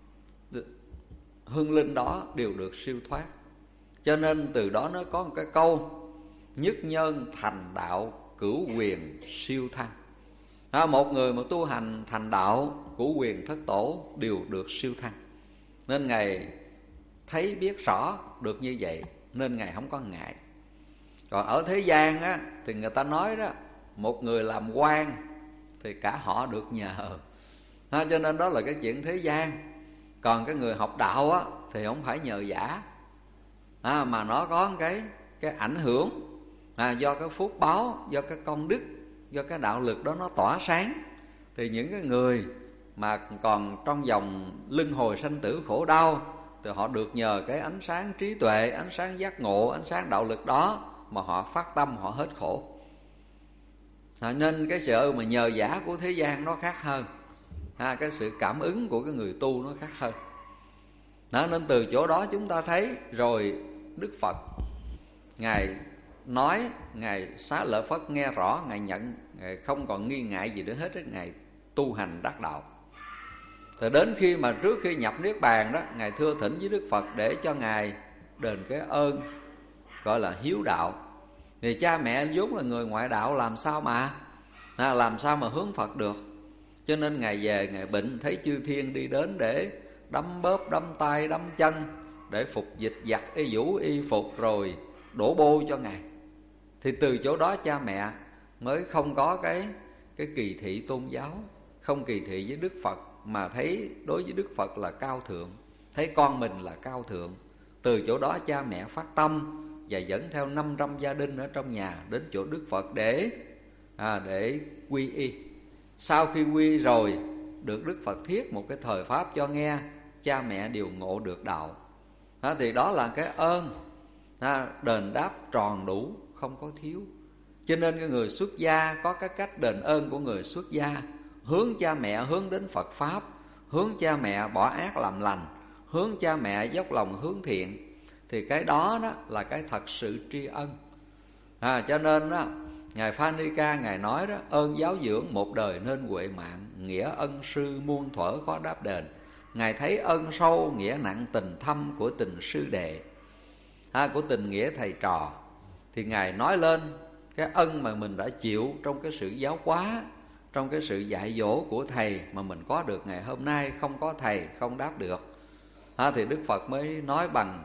hương linh đó đều được siêu thoát. Cho nên từ đó nó có một cái câu: nhất nhân thành đạo, cửu quyền siêu thăng. À, một người mà tu hành thành đạo, cửu quyền thất tổ đều được siêu thăng. Nên Ngài thấy biết rõ được như vậy, nên Ngài không có ngại. Còn ở thế gian á, thì người ta nói đó, một người làm quan thì cả họ được nhờ. À, cho nên đó là cái chuyện thế gian. Còn cái người học đạo á, thì không phải nhờ giả, à, mà nó có cái, cái ảnh hưởng, à, do cái phúc báo, do cái công đức, do cái đạo lực đó nó tỏa sáng. Thì những cái người mà còn trong dòng luân hồi sanh tử khổ đau thì họ được nhờ cái ánh sáng trí tuệ, ánh sáng giác ngộ, ánh sáng đạo lực đó mà họ phát tâm, họ hết khổ. À, nên cái sự mà nhờ giả của thế gian nó khác hơn, à, cái sự cảm ứng của cái người tu nó khác hơn. Đó, nên từ chỗ đó chúng ta thấy rồi Đức Phật Ngài nói, Ngài Xá Lợi Phất nghe rõ, Ngài nhận, Ngài không còn nghi ngại gì nữa hết, Ngài tu hành đắc đạo. Thì đến khi mà trước khi nhập Niết Bàn đó, Ngài thưa thỉnh với Đức Phật để cho Ngài đền cái ơn gọi là hiếu đạo. Thì cha mẹ vốn là người ngoại đạo, làm sao mà à, làm sao mà hướng Phật được. Cho nên Ngài về, Ngài bệnh, thấy chư thiên đi đến để đấm bóp, đấm tay, đấm chân, để phục dịch giặt y vũ y phục rồi đổ bô cho Ngài. Thì từ chỗ đó cha mẹ mới không có cái, cái kỳ thị tôn giáo, không kỳ thị với Đức Phật, mà thấy đối với Đức Phật là cao thượng, thấy con mình là cao thượng. Từ chỗ đó cha mẹ phát tâm và dẫn theo năm trăm gia đình ở trong nhà đến chỗ Đức Phật để à, để quy y. Sau khi quy rồi, được Đức Phật thiết một cái thời pháp cho nghe, cha mẹ đều ngộ được đạo. À, thì đó là cái ơn à, đền đáp tròn đủ, không có thiếu. Cho nên cái người xuất gia có cái cách đền ơn của người xuất gia: hướng cha mẹ hướng đến Phật Pháp, hướng cha mẹ bỏ ác làm lành, hướng cha mẹ dốc lòng hướng thiện. Thì cái đó, đó là cái thật sự tri ân. À, cho nên đó, Ngài Phanika Ngài nói đó: ơn giáo dưỡng một đời nên huệ mạng, nghĩa ân sư muôn thuở khó đáp đền. Ngài thấy ơn sâu nghĩa nặng, tình thâm của tình sư đệ, à, của tình nghĩa thầy trò. Thì Ngài nói lên cái ân mà mình đã chịu trong cái sự giáo hóa, trong cái sự dạy dỗ của thầy mà mình có được ngày hôm nay. Không có thầy không đáp được. À, thì Đức Phật mới nói bằng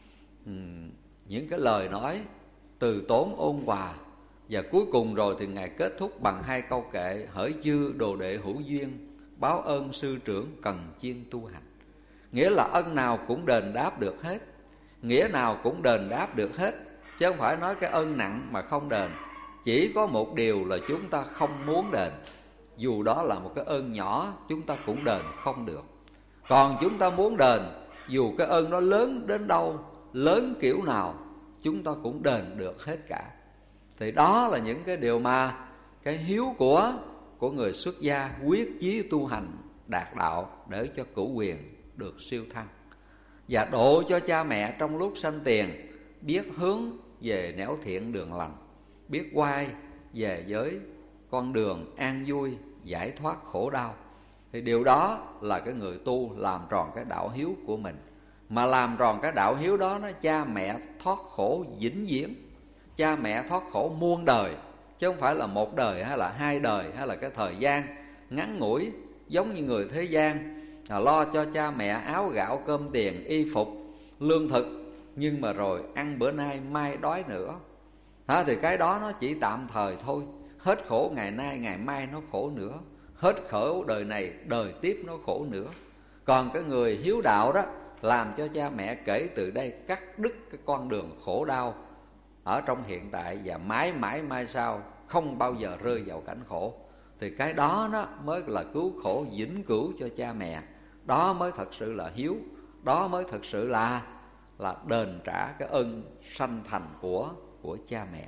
um, những cái lời nói từ tốn ôn hòa. Và cuối cùng rồi thì Ngài kết thúc bằng hai câu kệ: hỡi chư đồ đệ hữu duyên, báo ơn sư trưởng cần chiên tu hành. Nghĩa là ân nào cũng đền đáp được hết, nghĩa nào cũng đền đáp được hết, chứ không phải nói cái ân nặng mà không đền. Chỉ có một điều là chúng ta không muốn đền. dù đó là một cái ơn nhỏ, chúng ta cũng đền không được. Còn chúng ta muốn đền, dù cái ơn đó lớn đến đâu, lớn kiểu nào, chúng ta cũng đền được hết cả. Thì đó là những cái điều mà cái hiếu của của người xuất gia quyết chí tu hành đạt đạo, để cho cửu quyền được siêu thăng, và độ cho cha mẹ trong lúc sanh tiền biết hướng về nẻo thiện đường lành, biết quay về với con đường an vui, giải thoát khổ đau. Thì điều đó là cái người tu làm tròn cái đạo hiếu của mình. Mà làm tròn cái đạo hiếu đó, nó cha mẹ thoát khổ vĩnh viễn, cha mẹ thoát khổ muôn đời, chứ không phải là một đời hay là hai đời, hay là cái thời gian ngắn ngủi giống như người thế gian, là lo cho cha mẹ áo gạo cơm tiền y phục lương thực, nhưng mà rồi ăn bữa nay mai đói nữa. À, thì cái đó nó chỉ tạm thời thôi. Hết khổ ngày nay ngày mai nó khổ nữa, hết khổ đời này đời tiếp nó khổ nữa. Còn cái người hiếu đạo đó, làm cho cha mẹ kể từ đây cắt đứt cái con đường khổ đau ở trong hiện tại, và mãi mãi mai sau không bao giờ rơi vào cảnh khổ. Thì cái đó nó mới là cứu khổ vĩnh cửu cho cha mẹ. Đó mới thật sự là hiếu. Đó mới thật sự là là đền trả cái ơn sanh thành của của cha mẹ.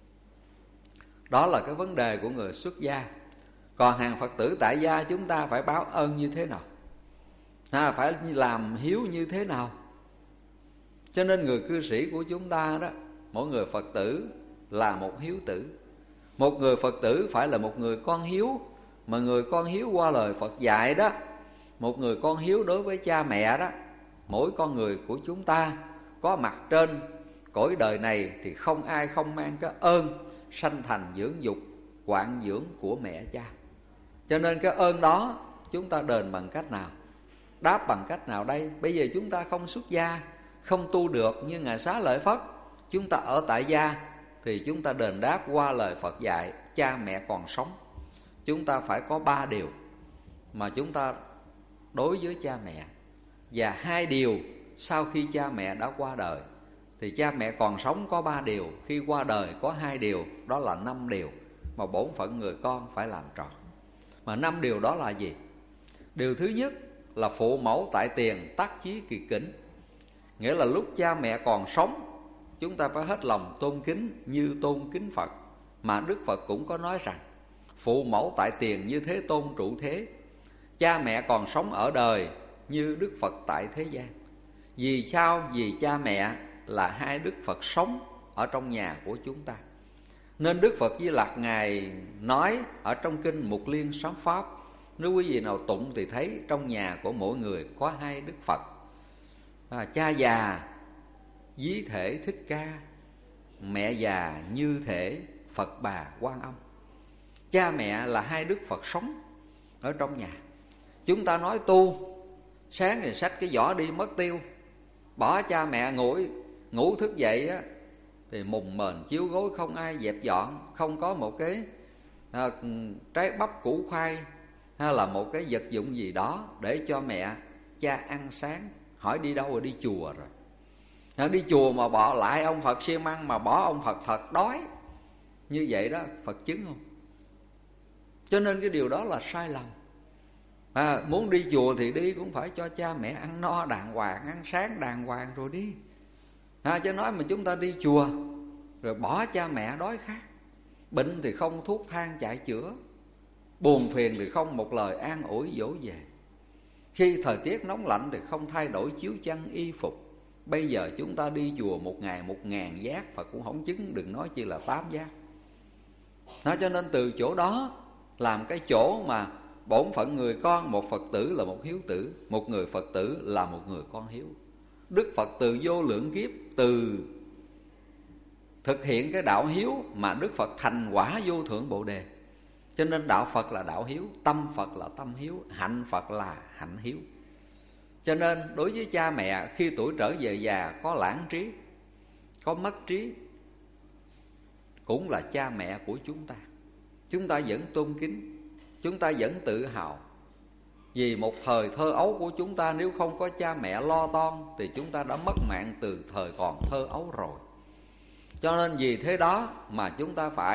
Đó là cái vấn đề của người xuất gia. Còn hàng Phật tử tại gia, chúng ta phải báo ơn như thế nào, à, phải làm hiếu như thế nào. Cho nên người cư sĩ của chúng ta đó, mỗi người Phật tử là một hiếu tử. Một người Phật tử phải là một người con hiếu. Mà người con hiếu qua lời Phật dạy đó, một người con hiếu đối với cha mẹ đó, mỗi con người của chúng ta có mặt trên cõi đời này thì không ai không mang cái ơn sanh thành dưỡng dục quạng dưỡng của mẹ cha. Cho nên cái ơn đó chúng ta đền bằng cách nào, đáp bằng cách nào đây? Bây giờ chúng ta không xuất gia, không tu được như Ngài Xá Lợi Phất, chúng ta ở tại gia, thì chúng ta đền đáp qua lời Phật dạy. Cha mẹ còn sống, chúng ta phải có ba điều mà chúng ta đối với cha mẹ, và hai điều sau khi cha mẹ đã qua đời. Thì cha mẹ còn sống có ba điều, khi qua đời có hai điều, đó là năm điều mà bổn phận người con phải làm tròn. Mà năm điều đó là gì? Điều thứ nhất là phụ mẫu tại tiền tác chí kỳ kính. Nghĩa là lúc cha mẹ còn sống, chúng ta phải hết lòng tôn kính như tôn kính Phật. Mà Đức Phật cũng có nói rằng phụ mẫu tại tiền như Thế Tôn trụ thế. Cha mẹ còn sống ở đời như Đức Phật tại thế gian. Vì sao? Vì cha mẹ là hai Đức Phật sống ở trong nhà của chúng ta. Nên Đức Phật Di Lặc Ngài nói ở trong kinh Mục Liên Sám Pháp, nếu quý vị nào tụng thì thấy trong nhà của mỗi người có hai Đức Phật. à, Cha già ví thể Thích Ca, mẹ già như thể Phật Bà Quan Âm. Cha mẹ là hai Đức Phật sống ở trong nhà. Chúng ta nói tu, sáng thì xách cái giỏ đi mất tiêu, bỏ cha mẹ ngủ ngủ thức dậy á, thì mùng mền chiếu gối không ai dẹp dọn, không có một cái à, trái bắp củ khoai hay là một cái vật dụng gì đó để cho mẹ cha ăn sáng. Hỏi đi đâu rồi? Đi chùa rồi. à, Đi chùa mà bỏ lại ông Phật xi măng, mà bỏ ông Phật thật đói. Như vậy đó Phật chứng không? Cho nên cái điều đó là sai lầm. à, Muốn đi chùa thì đi cũng phải cho cha mẹ ăn no đàng hoàng, ăn sáng đàng hoàng rồi đi. à, Chứ nói mà chúng ta đi chùa rồi bỏ cha mẹ đói khát, bệnh thì không thuốc thang chạy chữa, buồn phiền thì không một lời an ủi dỗ về. Khi thời tiết nóng lạnh thì không thay đổi chiếu chăn y phục. Bây giờ chúng ta đi chùa một ngày một ngàn giác, Phật cũng không chứng, đừng nói chi là tám giác. à, Cho nên từ chỗ đó làm cái chỗ mà bổn phận người con, một Phật tử là một hiếu tử, một người Phật tử là một người con hiếu. Đức Phật từ vô lượng kiếp, từ thực hiện cái đạo hiếu mà Đức Phật thành quả vô thượng Bồ Đề. Cho nên đạo Phật là đạo hiếu, tâm Phật là tâm hiếu, hạnh Phật là hạnh hiếu. Cho nên đối với cha mẹ, khi tuổi trở về già có lãng trí, có mất trí, cũng là cha mẹ của chúng ta. Chúng ta vẫn tôn kính, chúng ta vẫn tự hào. Vì một thời thơ ấu của chúng ta nếu không có cha mẹ lo toan thì chúng ta đã mất mạng từ thời còn thơ ấu rồi. Cho nên vì thế đó mà chúng ta phải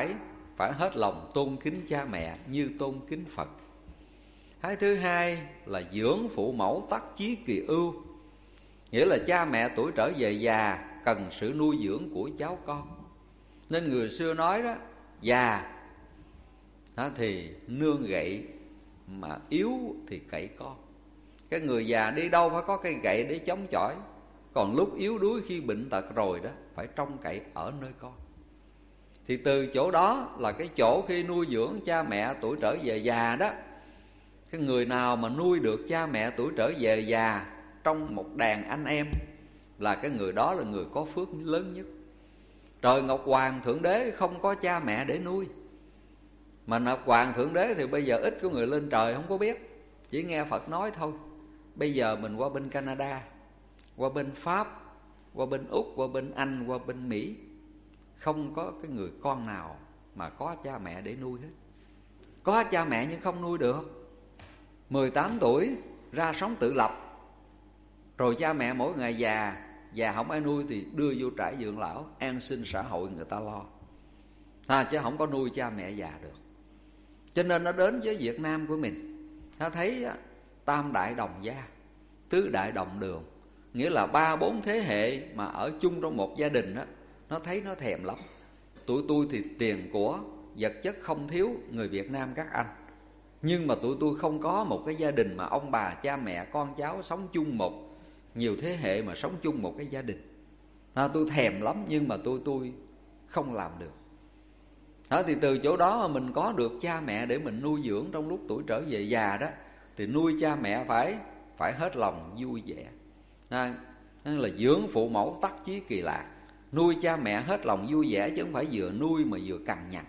phải hết lòng tôn kính cha mẹ như tôn kính Phật. Cái thứ hai là dưỡng phụ mẫu tắc chí kỳ ưu, nghĩa là cha mẹ tuổi trở về già cần sự nuôi dưỡng của cháu con. Nên người xưa nói đó, già đó thì nương gậy, mà yếu thì cậy con. Cái người già đi đâu phải có cây gậy để chống chọi, còn lúc yếu đuối khi bệnh tật rồi đó phải trông cậy ở nơi con. Thì từ chỗ đó là cái chỗ khi nuôi dưỡng cha mẹ tuổi trở về già đó, cái người nào mà nuôi được cha mẹ tuổi trở về già trong một đàn anh em là cái người đó là người có phước lớn nhất. Trời Ngọc Hoàng Thượng Đế không có cha mẹ để nuôi, mà Ngọc Hoàng Thượng Đế thì bây giờ ít có người lên trời không có biết, chỉ nghe Phật nói thôi. Bây giờ mình qua bên Canada, qua bên Pháp, qua bên Úc, qua bên Anh, qua bên Mỹ, không có cái người con nào mà có cha mẹ để nuôi hết. Có cha mẹ nhưng không nuôi được. Mười tám tuổi ra sống tự lập, rồi cha mẹ mỗi ngày già, già không ai nuôi thì đưa vô trại dưỡng lão, an sinh xã hội người ta lo, à, chứ không có nuôi cha mẹ già được. Cho nên nó đến với Việt Nam của mình, nó thấy tam đại đồng gia, tứ đại đồng đường, nghĩa là ba bốn thế hệ mà ở chung trong một gia đình đó, nó thấy nó thèm lắm. Tụi tôi thì tiền của vật chất không thiếu, người Việt Nam các anh, nhưng mà tụi tôi không có một cái gia đình mà ông bà cha mẹ con cháu sống chung một, nhiều thế hệ mà sống chung một cái gia đình. À, tôi thèm lắm nhưng mà tôi tôi không làm được. Đó, thì từ chỗ đó mà mình có được cha mẹ để mình nuôi dưỡng trong lúc tuổi trở về già đó, thì nuôi cha mẹ phải phải hết lòng vui vẻ. À, nên là dưỡng phụ mẫu tắc chí kỳ lạc, nuôi cha mẹ hết lòng vui vẻ, chứ không phải vừa nuôi mà vừa cằn nhằn.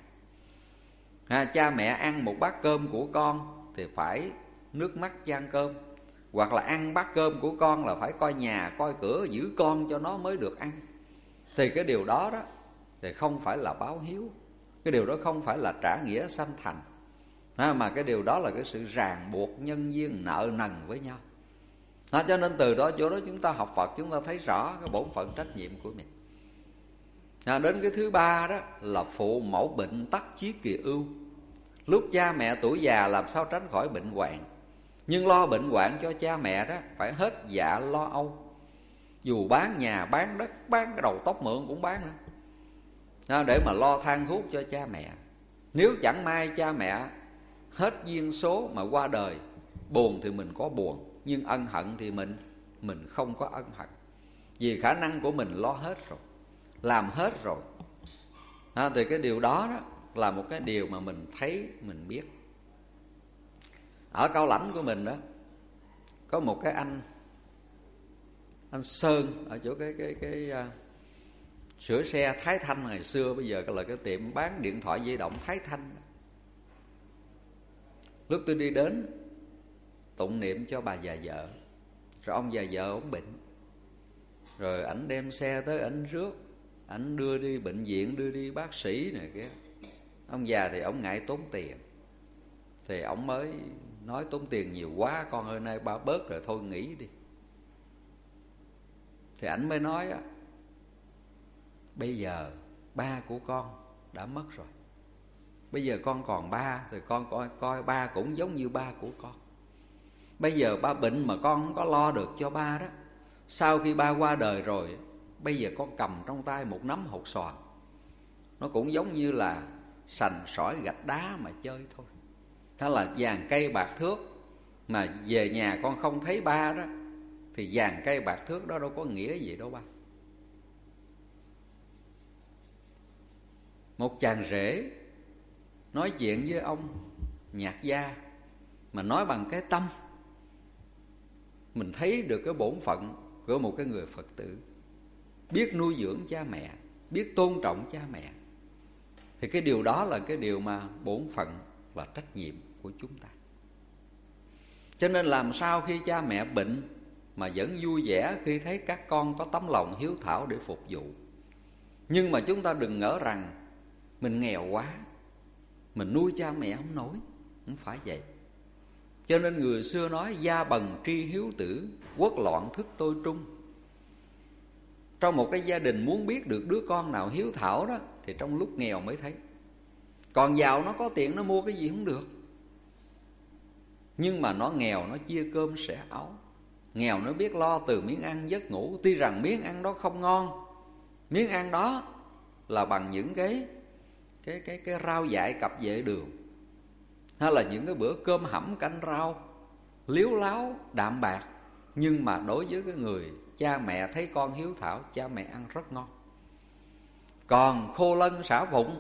À, cha mẹ ăn một bát cơm của con thì phải nước mắt chan cơm, hoặc là ăn bát cơm của con là phải coi nhà coi cửa giữ con cho nó mới được ăn. Thì cái điều đó đó thì không phải là báo hiếu, cái điều đó không phải là trả nghĩa sanh thành, à, mà cái điều đó là cái sự ràng buộc nhân duyên nợ nần với nhau. À, cho nên từ đó chỗ đó chúng ta học Phật, chúng ta thấy rõ cái bổn phận trách nhiệm của mình. À, đến cái thứ ba đó là phụ mẫu bệnh tắc chí kỳ ưu. Lúc cha mẹ tuổi già làm sao tránh khỏi bệnh hoạn, nhưng lo bệnh hoạn cho cha mẹ đó phải hết dạ lo âu. Dù bán nhà, bán đất, bán cái đầu tóc mượn cũng bán nữa, à, để mà lo than thuốc cho cha mẹ. Nếu chẳng may cha mẹ hết duyên số mà qua đời, buồn thì mình có buồn, nhưng ân hận thì mình mình không có ân hận, vì khả năng của mình lo hết rồi, làm hết rồi. À, thì cái điều đó, đó là một cái điều mà mình thấy, mình biết. Ở Cao Lãnh của mình đó có một cái anh anh Sơn ở chỗ cái cái cái uh, sửa xe Thái Thanh ngày xưa, bây giờ là cái tiệm bán điện thoại di động Thái Thanh. Lúc tôi đi đến tụng niệm cho bà già vợ, rồi ông già vợ ổng bệnh, rồi ảnh đem xe tới ảnh rước, ảnh đưa đi bệnh viện, đưa đi bác sĩ này kia. Ông già thì ổng ngại tốn tiền, thì ổng mới nói tốn tiền nhiều quá, con ơi nay ba bớt rồi thôi nghỉ đi. Thì ảnh mới nói á, bây giờ ba của con đã mất rồi, bây giờ con còn ba, thì con coi, coi ba cũng giống như ba của con. Bây giờ ba bệnh mà con không có lo được cho ba đó, sau khi ba qua đời rồi, bây giờ con cầm trong tay một nắm hột xoàn, nó cũng giống như là sành sỏi gạch đá mà chơi thôi. Đó là vàng cây bạc thước, mà về nhà con không thấy ba đó, thì vàng cây bạc thước đó đâu có nghĩa gì đâu ba. Một chàng rể nói chuyện với ông nhạc gia, mà nói bằng cái tâm, mình thấy được cái bổn phận của một cái người Phật tử, biết nuôi dưỡng cha mẹ, biết tôn trọng cha mẹ. Thì cái điều đó là cái điều mà bổn phận và trách nhiệm của chúng ta. Cho nên làm sao khi cha mẹ bệnh mà vẫn vui vẻ khi thấy các con có tấm lòng hiếu thảo để phục vụ. Nhưng mà chúng ta đừng ngỡ rằng mình nghèo quá, mình nuôi cha mẹ không nổi, không phải vậy. Cho nên người xưa nói gia bần tri hiếu tử, quốc loạn thức tôi trung. Trong một cái gia đình muốn biết được đứa con nào hiếu thảo đó, thì trong lúc nghèo mới thấy. Còn giàu nó có tiền nó mua cái gì không được. Nhưng mà nó nghèo nó chia cơm sẻ áo. Nghèo nó biết lo từ miếng ăn giấc ngủ. Tuy rằng miếng ăn đó không ngon, miếng ăn đó là bằng những cái cái cái cái rau dại cặp vệ đường, hay là những cái bữa cơm hẩm canh rau liếu láo đạm bạc. Nhưng mà đối với cái người cha mẹ thấy con hiếu thảo, cha mẹ ăn rất ngon. Còn khô lân xả phụng,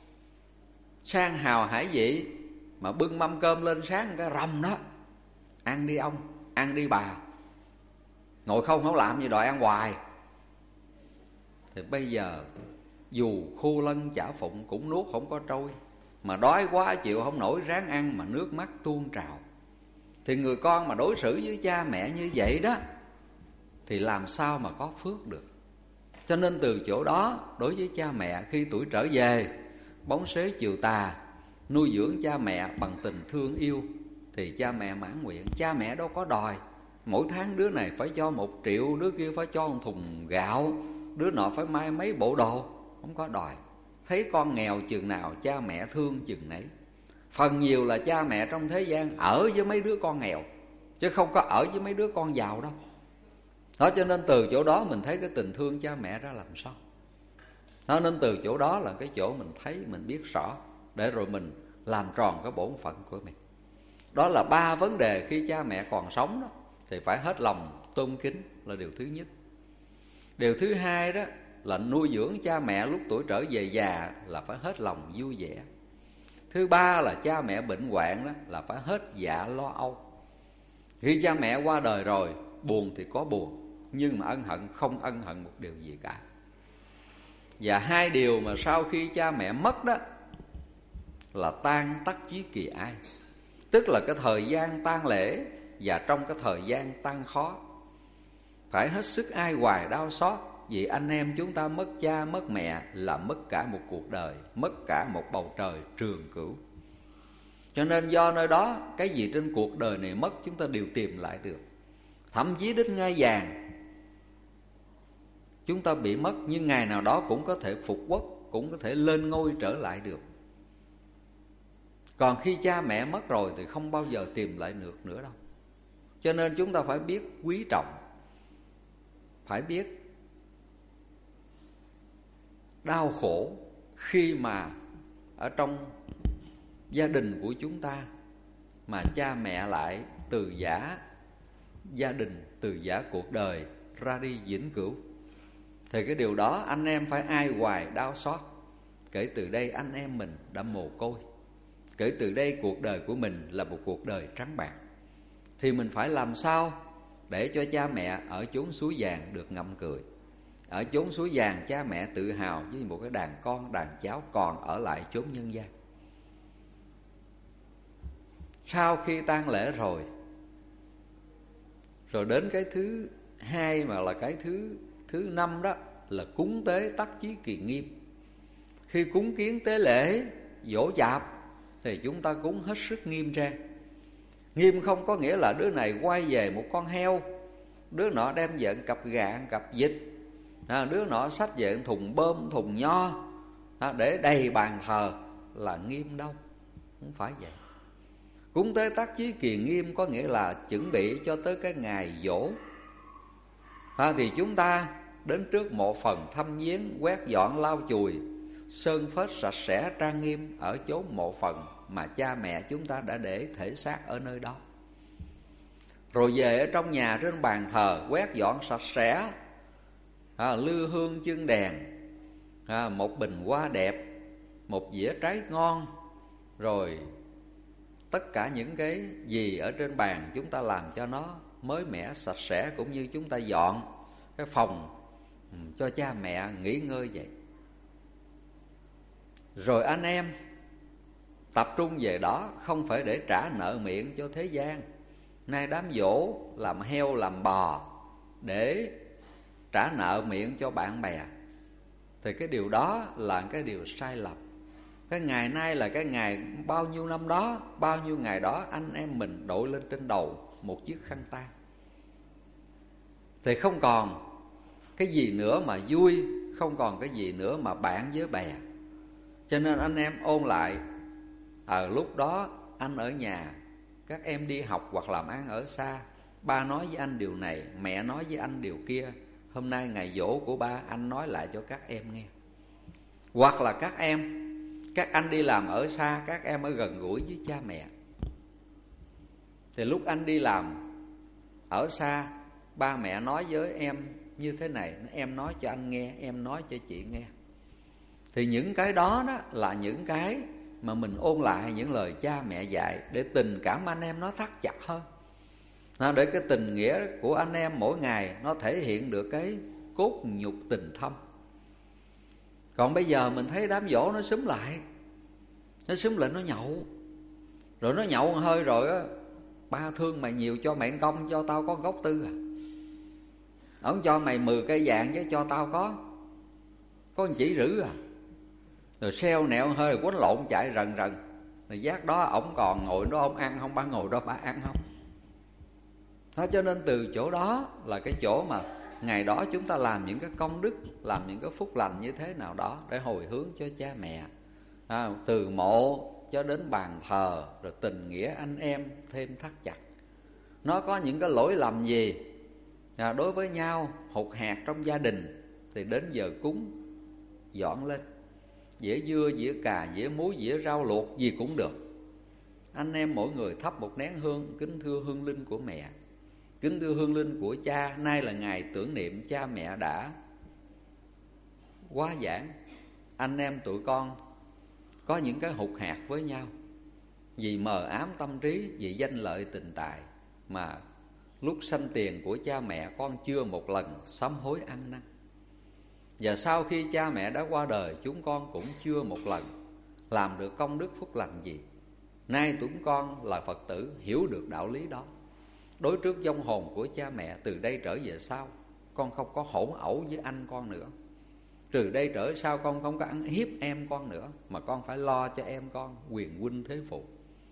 sang hào hải vị, mà bưng mâm cơm lên sáng cái rầm đó, ăn đi ông, ăn đi bà, ngồi không không làm gì đòi ăn hoài. Thì bây giờ dù khô lân chả phụng cũng nuốt không có trôi, mà đói quá chịu không nổi ráng ăn mà nước mắt tuôn trào. Thì người con mà đối xử với cha mẹ như vậy đó thì làm sao mà có phước được. Cho nên từ chỗ đó, đối với cha mẹ khi tuổi trở về, bóng xế chiều tà, nuôi dưỡng cha mẹ bằng tình thương yêu, thì cha mẹ mãn nguyện. Cha mẹ đâu có đòi mỗi tháng đứa này phải cho một triệu, đứa kia phải cho một thùng gạo, đứa nọ phải may mấy bộ đồ. Không có đòi. Thấy con nghèo chừng nào cha mẹ thương chừng nấy. Phần nhiều là cha mẹ trong thế gian ở với mấy đứa con nghèo, chứ không có ở với mấy đứa con giàu đâu. Đó, cho nên từ chỗ đó mình thấy cái tình thương cha mẹ ra làm sao. Đó, nên từ chỗ đó là cái chỗ mình thấy, mình biết rõ, để rồi mình làm tròn cái bổn phận của mình. Đó là ba vấn đề khi cha mẹ còn sống đó, thì phải hết lòng tôn kính là điều thứ nhất. Điều thứ hai đó là nuôi dưỡng cha mẹ lúc tuổi trở về già là phải hết lòng vui vẻ. Thứ ba là cha mẹ bệnh hoạn đó là phải hết dạ lo âu. Khi cha mẹ qua đời rồi, buồn thì có buồn, nhưng mà ân hận không ân hận một điều gì cả. Và hai điều mà sau khi cha mẹ mất đó là tan tắc chí kỳ ai. Tức là cái thời gian tang lễ và trong cái thời gian tang khó phải hết sức ai hoài đau xót. Vì anh em chúng ta mất cha mất mẹ là mất cả một cuộc đời, mất cả một bầu trời trường cửu. Cho nên do nơi đó, cái gì trên cuộc đời này mất chúng ta đều tìm lại được. Thậm chí đến ngai vàng chúng ta bị mất, nhưng ngày nào đó cũng có thể phục quốc, cũng có thể lên ngôi trở lại được. Còn khi cha mẹ mất rồi thì không bao giờ tìm lại được nữa đâu. Cho nên chúng ta phải biết quý trọng, phải biết đau khổ khi mà ở trong gia đình của chúng ta mà cha mẹ lại từ giã gia đình, từ giã cuộc đời ra đi vĩnh cửu. Thì cái điều đó anh em phải ai hoài đau xót. Kể từ đây anh em mình đã mồ côi, kể từ đây cuộc đời của mình là một cuộc đời trắng bạc. Thì mình phải làm sao để cho cha mẹ ở chốn suối vàng được ngậm cười. Ở chốn suối vàng cha mẹ tự hào với một cái đàn con, đàn cháu còn ở lại chốn nhân gian. Sau khi tang lễ rồi, rồi đến cái thứ hai mà là cái thứ thứ năm đó là cúng tế tắc chí kỳ nghiêm. Khi cúng kiến tế lễ dỗ chạp thì chúng ta cúng hết sức nghiêm trang. Nghiêm không có nghĩa là đứa này quay về một con heo, đứa nọ đem về một cặp gà, một cặp vịt, à, đứa nọ xách về một thùng bơm, thùng nho, à, để đầy bàn thờ là nghiêm đâu. Không phải vậy. Cúng tế tắc chí kỳ nghiêm có nghĩa là chuẩn bị cho tới cái ngày dỗ, à, thì chúng ta đến trước mộ phần thăm viếng, quét dọn lau chùi, sơn phết sạch sẽ trang nghiêm ở chốn mộ phần mà cha mẹ chúng ta đã để thể xác ở nơi đó. Rồi về ở trong nhà trên bàn thờ quét dọn sạch sẽ, à, lư hương chân đèn, à, một bình hoa đẹp, một dĩa trái ngon, rồi tất cả những cái gì ở trên bàn chúng ta làm cho nó mới mẻ sạch sẽ, cũng như chúng ta dọn cái phòng cho cha mẹ nghỉ ngơi vậy. Rồi anh em tập trung về đó, không phải để trả nợ miệng cho thế gian. Nay đám dỗ làm heo làm bò để trả nợ miệng cho bạn bè, thì cái điều đó là cái điều sai lầm. Cái ngày nay là cái ngày bao nhiêu năm đó, bao nhiêu ngày đó anh em mình đội lên trên đầu một chiếc khăn tang, thì không còn cái gì nữa mà vui, không còn cái gì nữa mà bạn với bè. Cho nên anh em ôn lại, ở lúc đó anh ở nhà, các em đi học hoặc làm ăn ở xa, ba nói với anh điều này, mẹ nói với anh điều kia. Hôm nay ngày giỗ của ba, anh nói lại cho các em nghe. Hoặc là các em, các anh đi làm ở xa, các em ở gần gũi với cha mẹ, thì lúc anh đi làm ở xa, ba mẹ nói với em như thế này, em nói cho anh nghe, em nói cho chị nghe. Thì những cái đó, đó là những cái mà mình ôn lại những lời cha mẹ dạy, để tình cảm anh em nó thắt chặt hơn, để cái tình nghĩa của anh em mỗi ngày nó thể hiện được cái cốt nhục tình thâm. Còn bây giờ mình thấy đám giỗ nó xúm lại, nó xúm lại nó nhậu, rồi nó nhậu hơi rồi á, ba thương mày nhiều, cho mày công, cho tao có gốc tư à. Ông cho mày mười cây vàng chứ cho tao có Có một chỉ rữ à. Rồi xeo nẹo hơi quánh lộn chạy rần rần. Rồi giác đó ổng còn ngồi đó ông ăn không, ba ngồi đó ba ăn không. Đó, cho nên từ chỗ đó là cái chỗ mà ngày đó chúng ta làm những cái công đức, làm những cái phúc lành như thế nào đó để hồi hướng cho cha mẹ, à, từ mộ cho đến bàn thờ, rồi tình nghĩa anh em thêm thắt chặt. Nó có những cái lỗi lầm gì à, đối với nhau, hụt hạt trong gia đình, thì đến giờ cúng dọn lên, dĩa dưa, dĩa cà, dĩa muối, dĩa rau luộc gì cũng được. Anh em mỗi người thắp một nén hương, kính thưa hương linh của mẹ, kính thưa hương linh của cha. Nay là ngày tưởng niệm cha mẹ đã quá giảng. Anh em tụi con có những cái hụt hạt với nhau, vì mờ ám tâm trí, vì danh lợi tình tài, mà lúc sanh tiền của cha mẹ con chưa một lần sám hối ăn năn. Và sau khi cha mẹ đã qua đời, chúng con cũng chưa một lần làm được công đức phúc lành gì. Nay chúng con là Phật tử hiểu được đạo lý đó. Đối trước vong hồn của cha mẹ, từ đây trở về sau con không có hỗn ẩu với anh con nữa. Từ đây trở sau con không có ăn hiếp em con nữa, mà con phải lo cho em con quyền huynh thế phụ.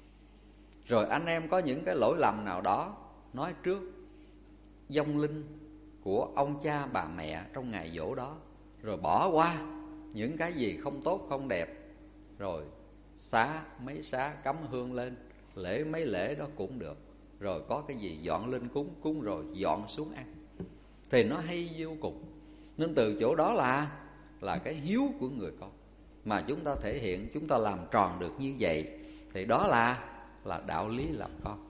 Rồi anh em có những cái lỗi lầm nào đó, nói trước vong linh của ông cha bà mẹ trong ngày giỗ đó, rồi bỏ qua những cái gì không tốt không đẹp, rồi xá mấy xá cắm hương lên, lễ mấy lễ đó cũng được. Rồi có cái gì dọn lên cúng, cúng rồi dọn xuống ăn, thì nó hay vô cùng. Nên từ chỗ đó là là cái hiếu của người con mà chúng ta thể hiện, chúng ta làm tròn được như vậy, thì đó là là đạo lý làm con.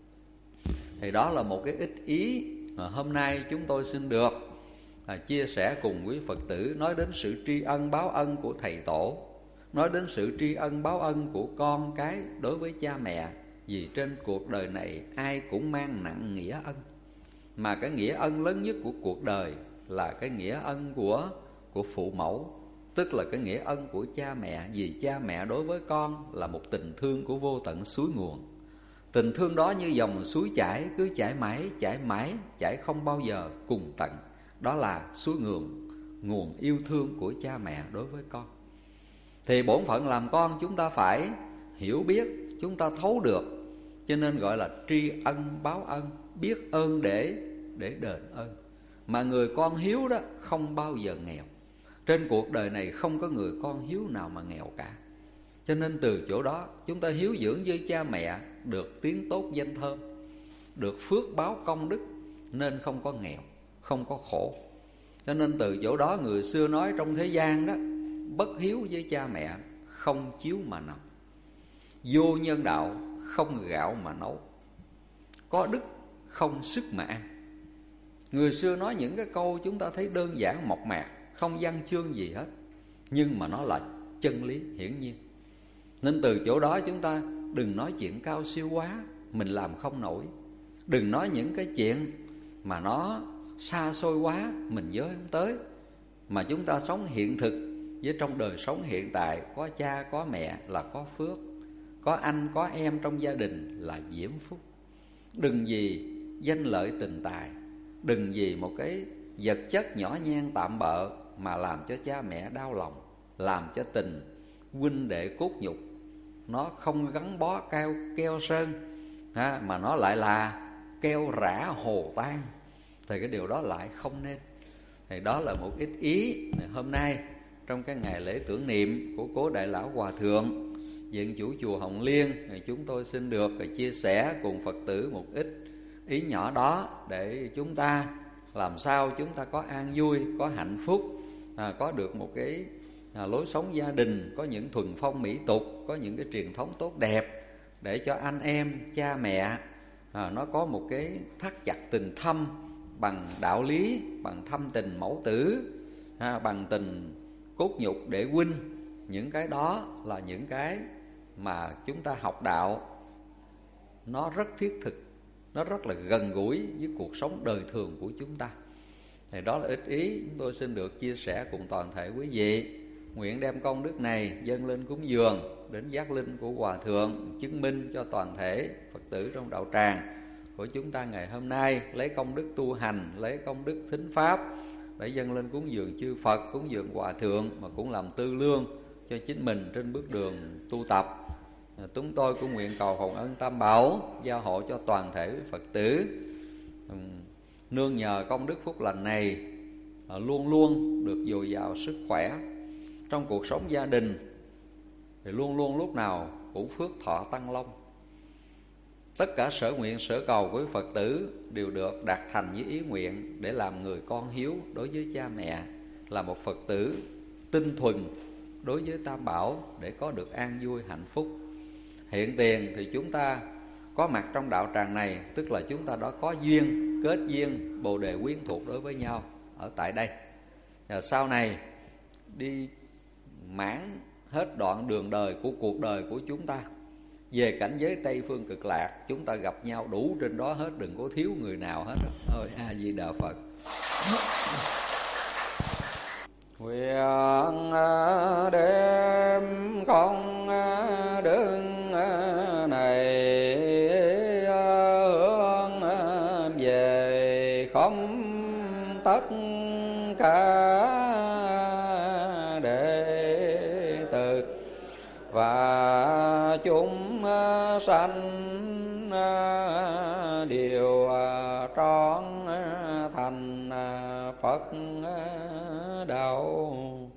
Thì đó là một cái ít ý mà hôm nay chúng tôi xin được à, chia sẻ cùng quý Phật tử, nói đến sự tri ân báo ân của thầy tổ, nói đến sự tri ân báo ân của con cái đối với cha mẹ. Vì trên cuộc đời này ai cũng mang nặng nghĩa ân, mà cái nghĩa ân lớn nhất của cuộc đời là cái nghĩa ân của của phụ mẫu, tức là cái nghĩa ân của cha mẹ. Vì cha mẹ đối với con là một tình thương của vô tận suối nguồn. Tình thương đó như dòng suối chảy, cứ chảy mãi, chảy mãi, chảy không bao giờ cùng tận. Đó là suối nguồn, nguồn yêu thương của cha mẹ đối với con. Thì bổn phận làm con chúng ta phải hiểu biết, chúng ta thấu được, cho nên gọi là tri ân báo ân, biết ơn để để đền ơn. Mà người con hiếu đó không bao giờ nghèo. Trên cuộc đời này không có người con hiếu nào mà nghèo cả. Cho nên từ chỗ đó chúng ta hiếu dưỡng với cha mẹ, được tiếng tốt danh thơm, được phước báo công đức, nên không có nghèo, không có khổ. Cho nên từ chỗ đó người xưa nói trong thế gian đó, bất hiếu với cha mẹ không chiếu mà nằm, vô nhân đạo không gạo mà nấu, có đức không sức mà ăn. Người xưa nói những cái câu chúng ta thấy đơn giản mộc mạc, không văn chương gì hết, nhưng mà nó là chân lý hiển nhiên. Nên từ chỗ đó chúng ta đừng nói chuyện cao siêu quá, mình làm không nổi. Đừng nói những cái chuyện mà nó xa xôi quá, mình giới không tới. Mà chúng ta sống hiện thực, với trong đời sống hiện tại, có cha có mẹ là có phước, có anh có em trong gia đình là diễm phúc. Đừng vì danh lợi tình tài, đừng vì một cái vật chất nhỏ nhen tạm bợ mà làm cho cha mẹ đau lòng, làm cho tình huynh đệ cốt nhục nó không gắn bó keo, keo sơn ha, mà nó lại là keo rã hồ tan, thì cái điều đó lại không nên. Thì đó là một ít ý hôm nay trong cái ngày lễ tưởng niệm của cố Đại Lão Hòa Thượng, Viện Chủ chùa Hồng Liên, chúng tôi xin được chia sẻ cùng Phật tử một ít ý nhỏ đó, để chúng ta làm sao chúng ta có an vui, có hạnh phúc, à, có được một cái à, lối sống gia đình, có những thuần phong mỹ tục, có những cái truyền thống tốt đẹp, để cho anh em, cha mẹ à, nó có một cái thắt chặt tình thâm bằng đạo lý, bằng thâm tình mẫu tử, à, bằng tình cốt nhục đệ huynh. Những cái đó là những cái mà chúng ta học đạo nó rất thiết thực, nó rất là gần gũi với cuộc sống đời thường của chúng ta. Thì đó là ít ý chúng tôi xin được chia sẻ cùng toàn thể quý vị. Nguyện đem công đức này dâng lên cúng dường đến giác linh của Hòa Thượng, chứng minh cho toàn thể Phật tử trong đạo tràng của chúng ta ngày hôm nay, lấy công đức tu hành, lấy công đức thính pháp để dâng lên cúng dường chư Phật, cúng dường Hòa Thượng, mà cũng làm tư lương cho chính mình trên bước đường tu tập. Chúng tôi cũng nguyện cầu hồng ân Tam Bảo gia hộ cho toàn thể Phật tử nương nhờ công đức phúc lành này luôn luôn được dồi dào sức khỏe trong cuộc sống gia đình, thì luôn luôn lúc nào cũng phước thọ tăng long. Tất cả sở nguyện sở cầu của Phật tử đều được đạt thành với ý nguyện để làm người con hiếu đối với cha mẹ, là một Phật tử tinh thuần đối với Tam Bảo, để có được an vui hạnh phúc. Hiện tiền thì chúng ta có mặt trong đạo tràng này, tức là chúng ta đã có duyên, kết duyên, bồ đề quyến thuộc đối với nhau ở tại đây. Và sau này đi mãn hết đoạn đường đời của cuộc đời của chúng ta, về cảnh giới Tây Phương Cực Lạc, chúng ta gặp nhau đủ trên đó hết, đừng có thiếu người nào hết. Ôi A Di Đà Phật. Nguyện đem công đức này hướng về không tất cả đệ tử và chúng sanh đều trọn thành Phật đạo.